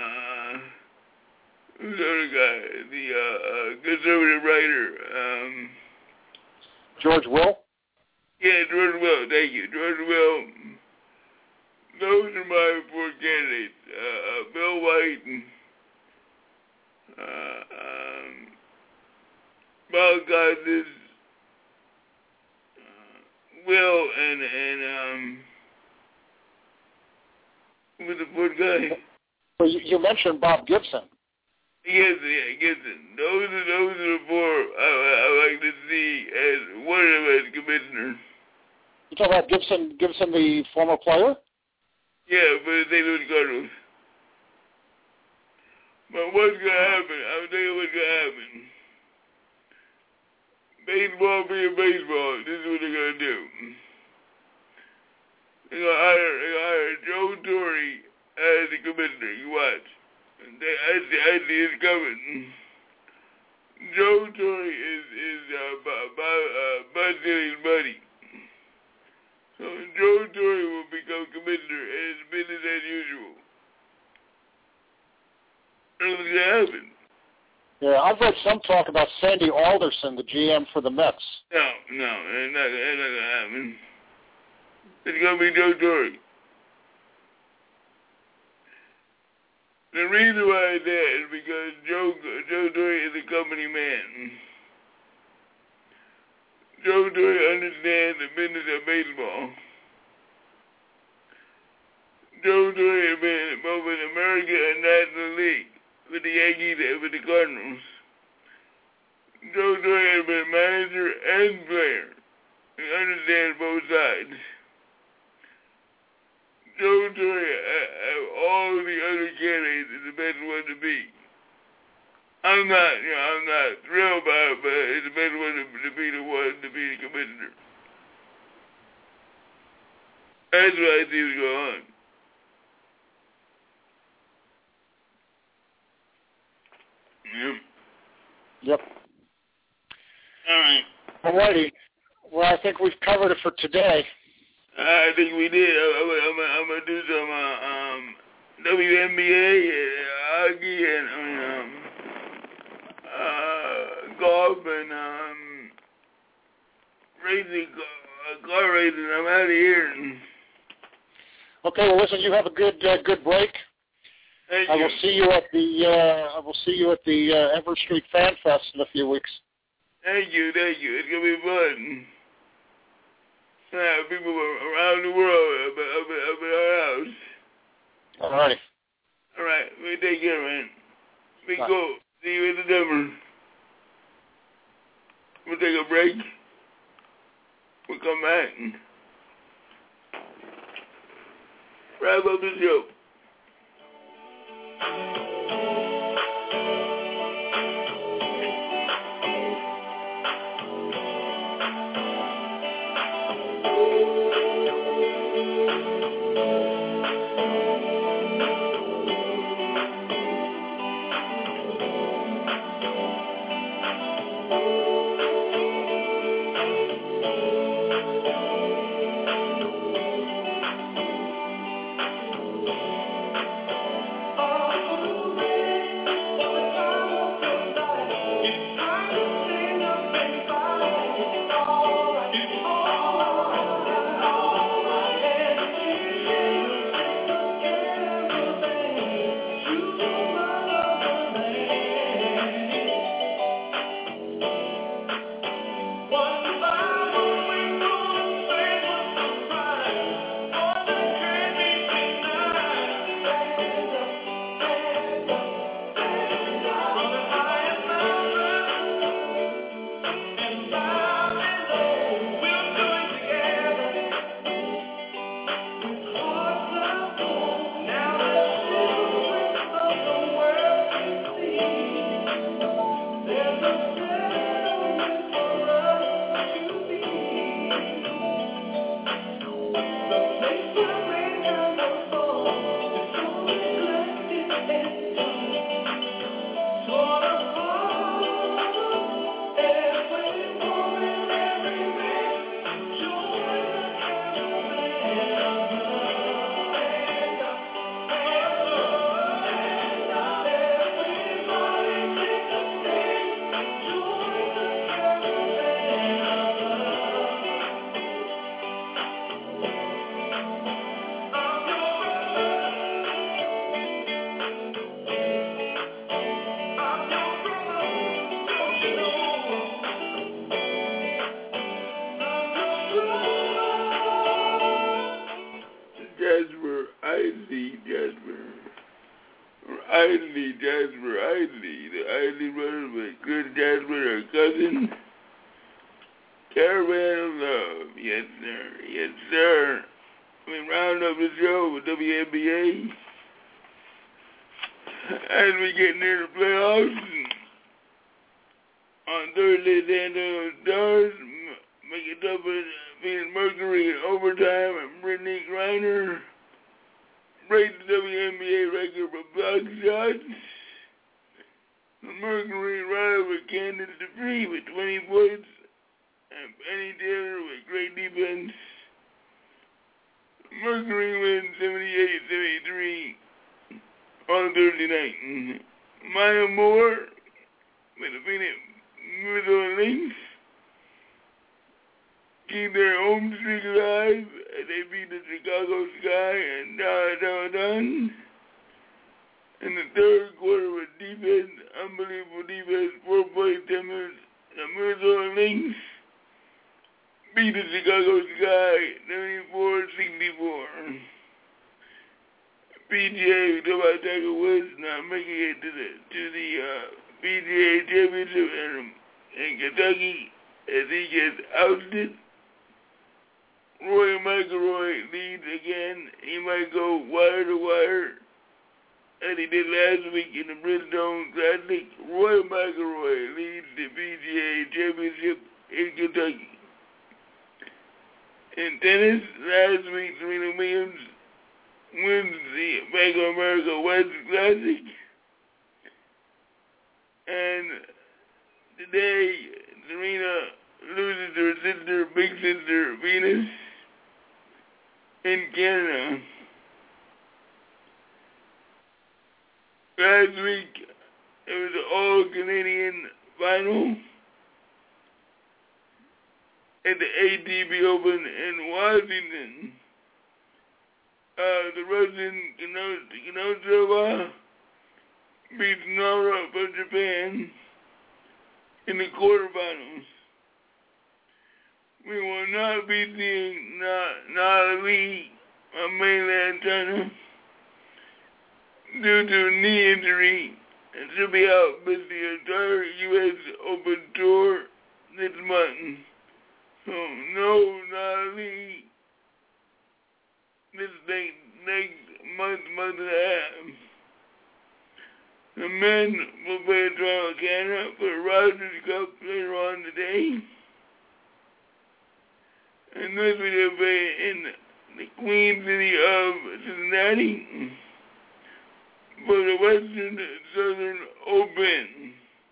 who's the other guy? The conservative writer. George Will? Yeah, George Will. Thank you, George Will. Those are my four candidates. Bill White and Bob Costas, Will, and who was the fourth guy? Well, you mentioned Bob Gibson. Yes, Gibson. Those are the four I like to see as one of them as commissioner. You talking about Gibson, the former player? Yeah, for the St. Louis Cardinals. But what's going to happen? I'm thinking what's going to happen. baseball being baseball, this is what they're going to do. They're going to hire Joe Torre as the commissioner. You watch. I see it's coming. Joe Torre is Bud Dillon's buddy. So Joe Torre will become commissioner, and it's business as usual. That's what's going to happen. Yeah, I've read some talk about Sandy Alderson, the GM for the Mets. No, it's not going to happen. It's going to be Joe Torre. The reason why it's that is because Joe Torre is a company man. Joe Torre understands the business of baseball. Joe Torre has been both in America and National League with the Yankees and with the Cardinals. Joe Torre has been manager and player. He understands both sides. Joe Torre, all the other candidates, is the best one to be. I'm not thrilled by it, but it's the best one to be the one to be the commissioner. That's what I see is going on. Yep. All right. All righty. Well, I think we've covered it for today. I think we did. I'm gonna do some WNBA, hockey, and golf, and racing, car racing. I'm out of here. Okay. Well, listen. You have a good break. Thank I you. will see you at the Everett Street Fan Fest in a few weeks. Thank you. It's gonna be fun. People around the world up at our house. All righty. All right, we take care, man. We Bye. go. See you in the Denver. We'll take a break. We'll come back and wrap up the show. Isley brothers with Chris Jasper, her cousin. Caravan of Love. Yes, sir. Yes, sir. We round up the show with WNBA. As we get near the playoffs, On Thursday, San Antonio Stars make it up with Phoenix Mercury in overtime, and Brittany Griner breaks the WNBA record for block shots. The Mercury rival with Candace DeVries with 20 points, and Penny Taylor with great defense. Mercury wins 78-73 on Thursday night. Maya Moore with the Phoenix Minnesota Lynx keep their home streak alive as they beat the Chicago Sky and Dallas. In the third quarter with defense, unbelievable defense, 4 points, 10 minutes, the Minnesota Lynx beat the Chicago Sky 74-64. PGA, who by Tiger Woods, not making it to the PGA Championship in Kentucky as he gets ousted. Rory McIlroy leads again. He might go wire to wire as he did last week in the Bridgestone Classic. Rory McIlroy leads the PGA Championship in Kentucky. In tennis, last week, Serena Williams wins the Bank of America West Classic. And today, Serena loses to her sister, big sister, Venus, in Canada. Last week, it was an all-Canadian final at the ATP Open in Washington. The Russian Kuznetsova beats Nora from Japan in the quarterfinals. We will not be seeing Nali on mainland China due to knee injury, and she'll be out with the entire U.S. Open Tour this month. So no Nali this next month and a half. The men will play a trial in Canada for the Rogers Cup later on today. And this will play in the Queen City of Cincinnati for the Western Southern Open.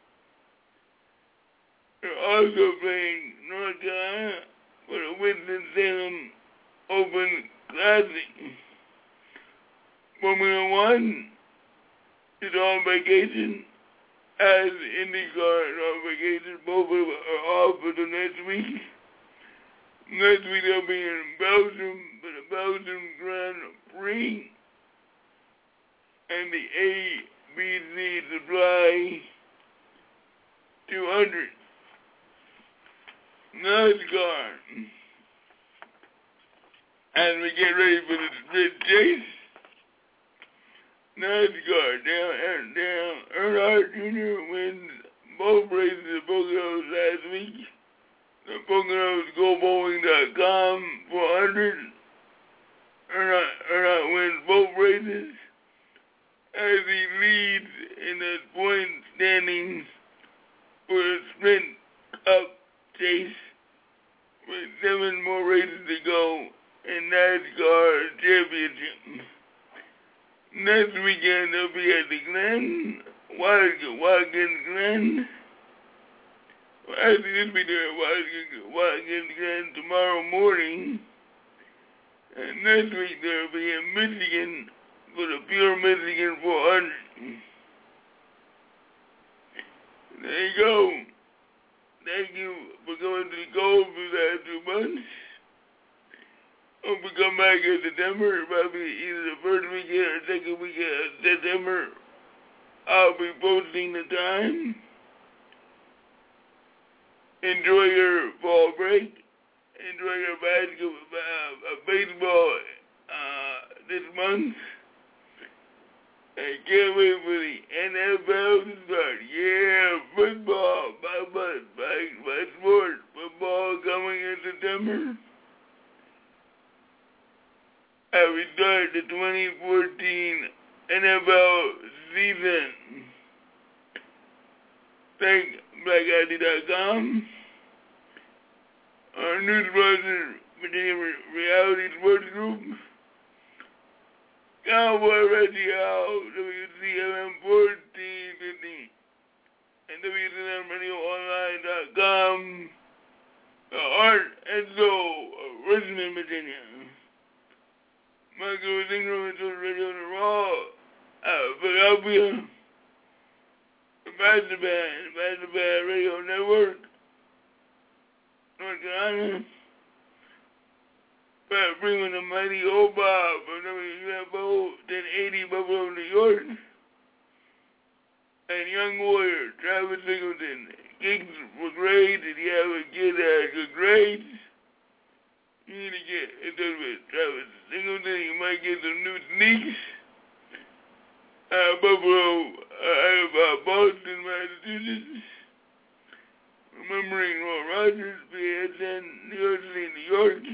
They're also playing North Carolina for the Winston-Salem Open Classic. Formula One is on vacation, as IndyCar is on vacation. Both of them are off for the next week. Next week they'll be in Belgium for the Belgium Grand Prix and the ABC Supply 200. NASCAR. As we get ready for the sprint chase, NASCAR, Dale Earnhardt Jr. wins both races at Poconos last week. The Poconos GoBowling.com 400. Earnhardt wins both races as he leads in the point standings for the Sprint Cup chase with 7 more races to go in NASCAR Championship. Next weekend they'll be at the Glen, Watkins Glen. Well, actually, this will be there at Watkins Glen tomorrow morning. And next week they'll be in Michigan for the Pure Michigan 400. There you go. Thank you for going to the Gold for the last 2 months. Hope we come back in September, probably either the first weekend or second weekend of September. I'll be posting the time. Enjoy your fall break. Enjoy your baseball this month. I can't wait for the NFL to start. Yeah, football, by sport, football coming in September. As we start the 2014 NFL season. Thank BlackID.com, our news browser, Virginia Reality Sports Group, Cowboy Radio, WCMM 1450, and WCMRadioOnline.com, the Art and Soul of Richmond, Virginia. Michael Ingram is Radio on the Raw, Philadelphia, the Master Band Radio Network, North Carolina, Pat Freeman, the Mighty Old Bob from WUFO 1080 Buffalo, New York, and Young Warrior, Travis Singleton. Gigs were great. If you have a kid that has good grades, you need to get in touch with Travis Singleton. You might get some new sneaks. Buffalo, Boston, Massachusetts. Remembering Roy Rogers, PSN, New York City, New York.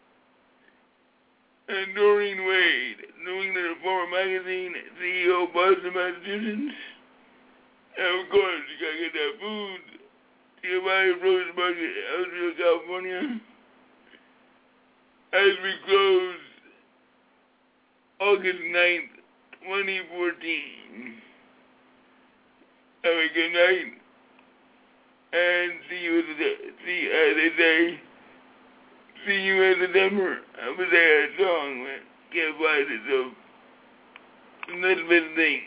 And Doreen Wade, New England Reformer Magazine, CEO, Boston, Massachusetts. And of course, you gotta get that food. Nearby Rose Market, Elgin, California. As we close August 9th, 2014. Have a good night. And see you at the Denver. I was there a song, man. Can't find it, so little bit of thing.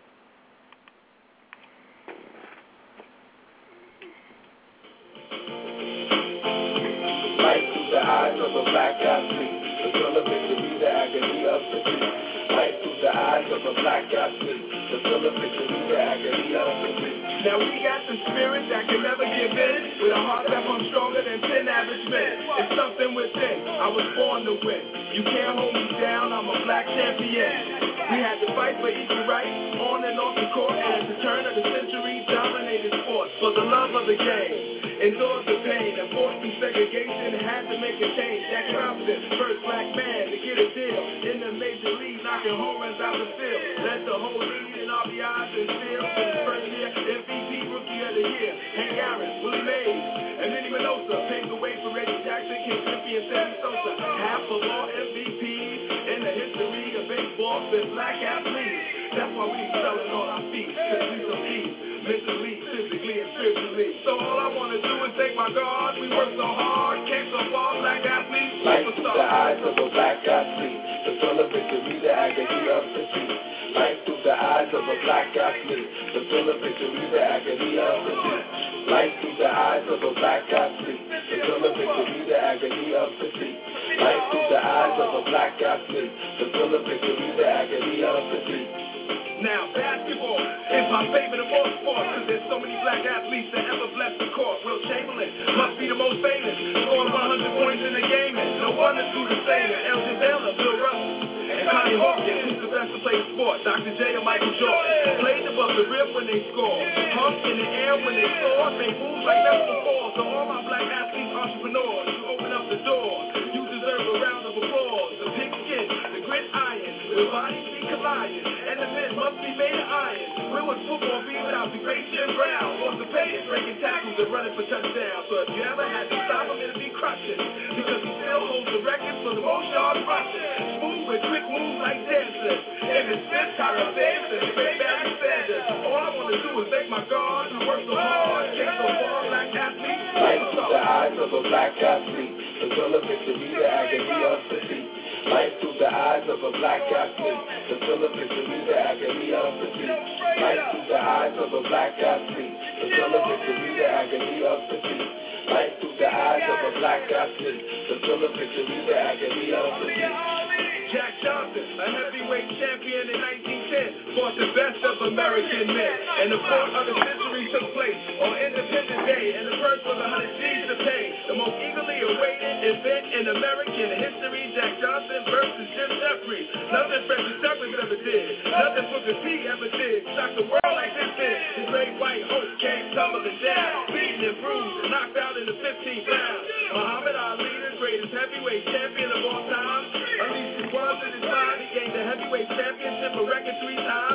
Light through the eyes of a black athlete, the thrill of victory, the agony of defeat. Light through the eyes of a black athlete, the thrill of victory, the agony of defeat. Now we got the spirit that can never give in, with a heart that pumps stronger than 10 average men. It's something within, I was born to win. You can't hold me down, I'm a black champion. We had to fight for equal rights, on and off the court, and at the turn of the century, dominated sports for the love of the game. Endured the pain and forced through segregation, had to make a change. Jack Robinson, first black man to get a deal in the major league, knocking home runs out the field. Led the whole league in RBIs and steals. In his first year, MVP Rookie of the Year. Hank Aaron, Willie Mays, and Minnie Minosa paved the way for Reggie Jackson, King Griffey, and Sammy Sosa. Half of all MVPs in the history of baseball been black athletes. That's why we selling on our feet, cause we so deep, mentally, physically, and spiritually. So all I wanna do is thank my God. We work so hard, came so far, black athletes. Light through the eyes of a black athlete, the thrill of victory, the agony of defeat. Light through the eyes of a black athlete, the thrill of victory, the agony of defeat. Light through the eyes of a black athlete, the thrill of victory, the agony of defeat. Light through the eyes of a black athlete, the thrill of victory, the agony of defeat. Now, basketball is my favorite of all sports, cause there's so many black athletes that ever blessed the court. Will Chamberlain must be the most famous, scored 100 points in a game, and no one is through the same. Elgin Baylor, Bill Russell, and Connie Hawkins, who's the best to play the sport. Dr. J and Michael Jordan played above the rim when they scored, hung in the air when they scored, made moves like never before. So all my black athletes, entrepreneurs, you open up the door. You deserve a round of applause. The pigskin, the gridiron, where bodies be colliding, and the men must be made of iron. Where would football be without the great Jim Brown? Orthopedics, breaking tackles and running for touchdowns. So if you ever had to stop him, it'd be crushing, because he still holds the record for the most yards rushing. Smooth with quick moves like dancers. If it's Smith, Tyler Davis, and Great Barry Sanders. All I want to do is thank my God who worked so hard, came so far, black athletes. Light through the eyes of a black athlete, the thrill of victory, the agony of defeat. Light through the eyes of a black athlete, the thrill of victory, the agony of defeat. Light through the eyes of a black athlete, the thrill of victory, the agony of defeat. Light through the eyes of a black athlete, the thrill of victory, the agony of defeat. Jack Johnson, a heavyweight champion in 1910, fought the best of American men, and the court of the century took place on Independence Day, and the first was 100 G's to pay. The most eagerly awaited event in American history, Jack Johnson versus Jim Jeffries. Nothing Frederick Douglass ever did, nothing Booker T ever did. Shocked the world like this did. The great white host came tumbling down, beaten and bruised, and knocked out in the 15th round. Muhammad Ali, the greatest heavyweight champion of all time, unleashed his ones in his mind. He gained the heavyweight championship a record 3 times as the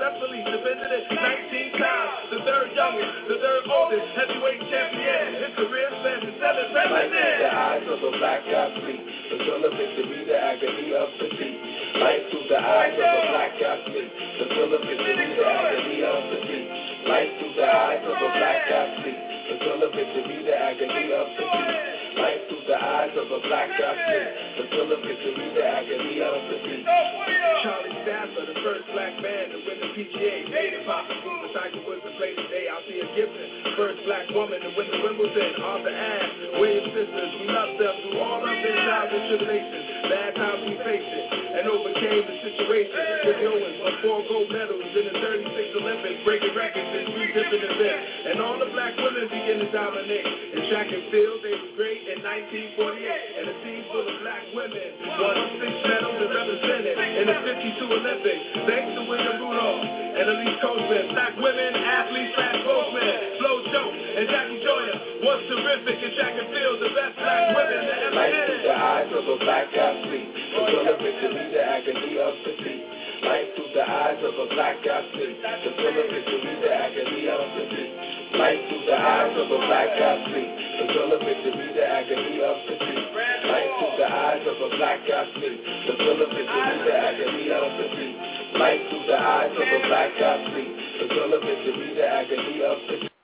successfully defended it 19 times. The third youngest, the third oldest heavyweight champion. His career spans 7 presidents. The eyes of a black athlete, the thrill of victory, the agony of defeat. Light through the eyes of a black athlete, the thrill of victory, the agony of defeat. Light through the eyes of a black athlete, the thrill of victory, the agony of defeat. Light through the eyes of a black athlete, the thrill of victory, the agony of defeat. Charlie Stafford, the first black man to win the PGA, made it possible for Tiger Woods to play today. Althea Gibson, first black woman to win the Wimbledon. Arthur Ashe, Williams sisters, we loved them through all of their trials and tribulations. Bad times we faced it and overcame the situation. With Owens won 4 gold medals in the 36 Olympics, breaking records in 3 different events. And all the black women began to dominate. In track and field, they were great in 1948. And a team full of black women won 6 medals and represented in the 52 Olympics. Thanks to William Rudolph and Elise Coachman, black women, athletes, /spokesmen, Flo Jo and Jackie Joyner was terrific in track and field, the best black women that ever did it. The eyes of a black athlete, the thrill of victory, the agony of defeat. Light through the eyes of a black athlete, the thrill of victory, the agony of defeat. Light through the eyes of a black athlete, the thrill of victory, the agony of defeat. Light through the eyes of a black athlete, the thrill of victory, the agony of defeat. Light through the eyes of a black athlete, the thrill of victory, the agony of defeat.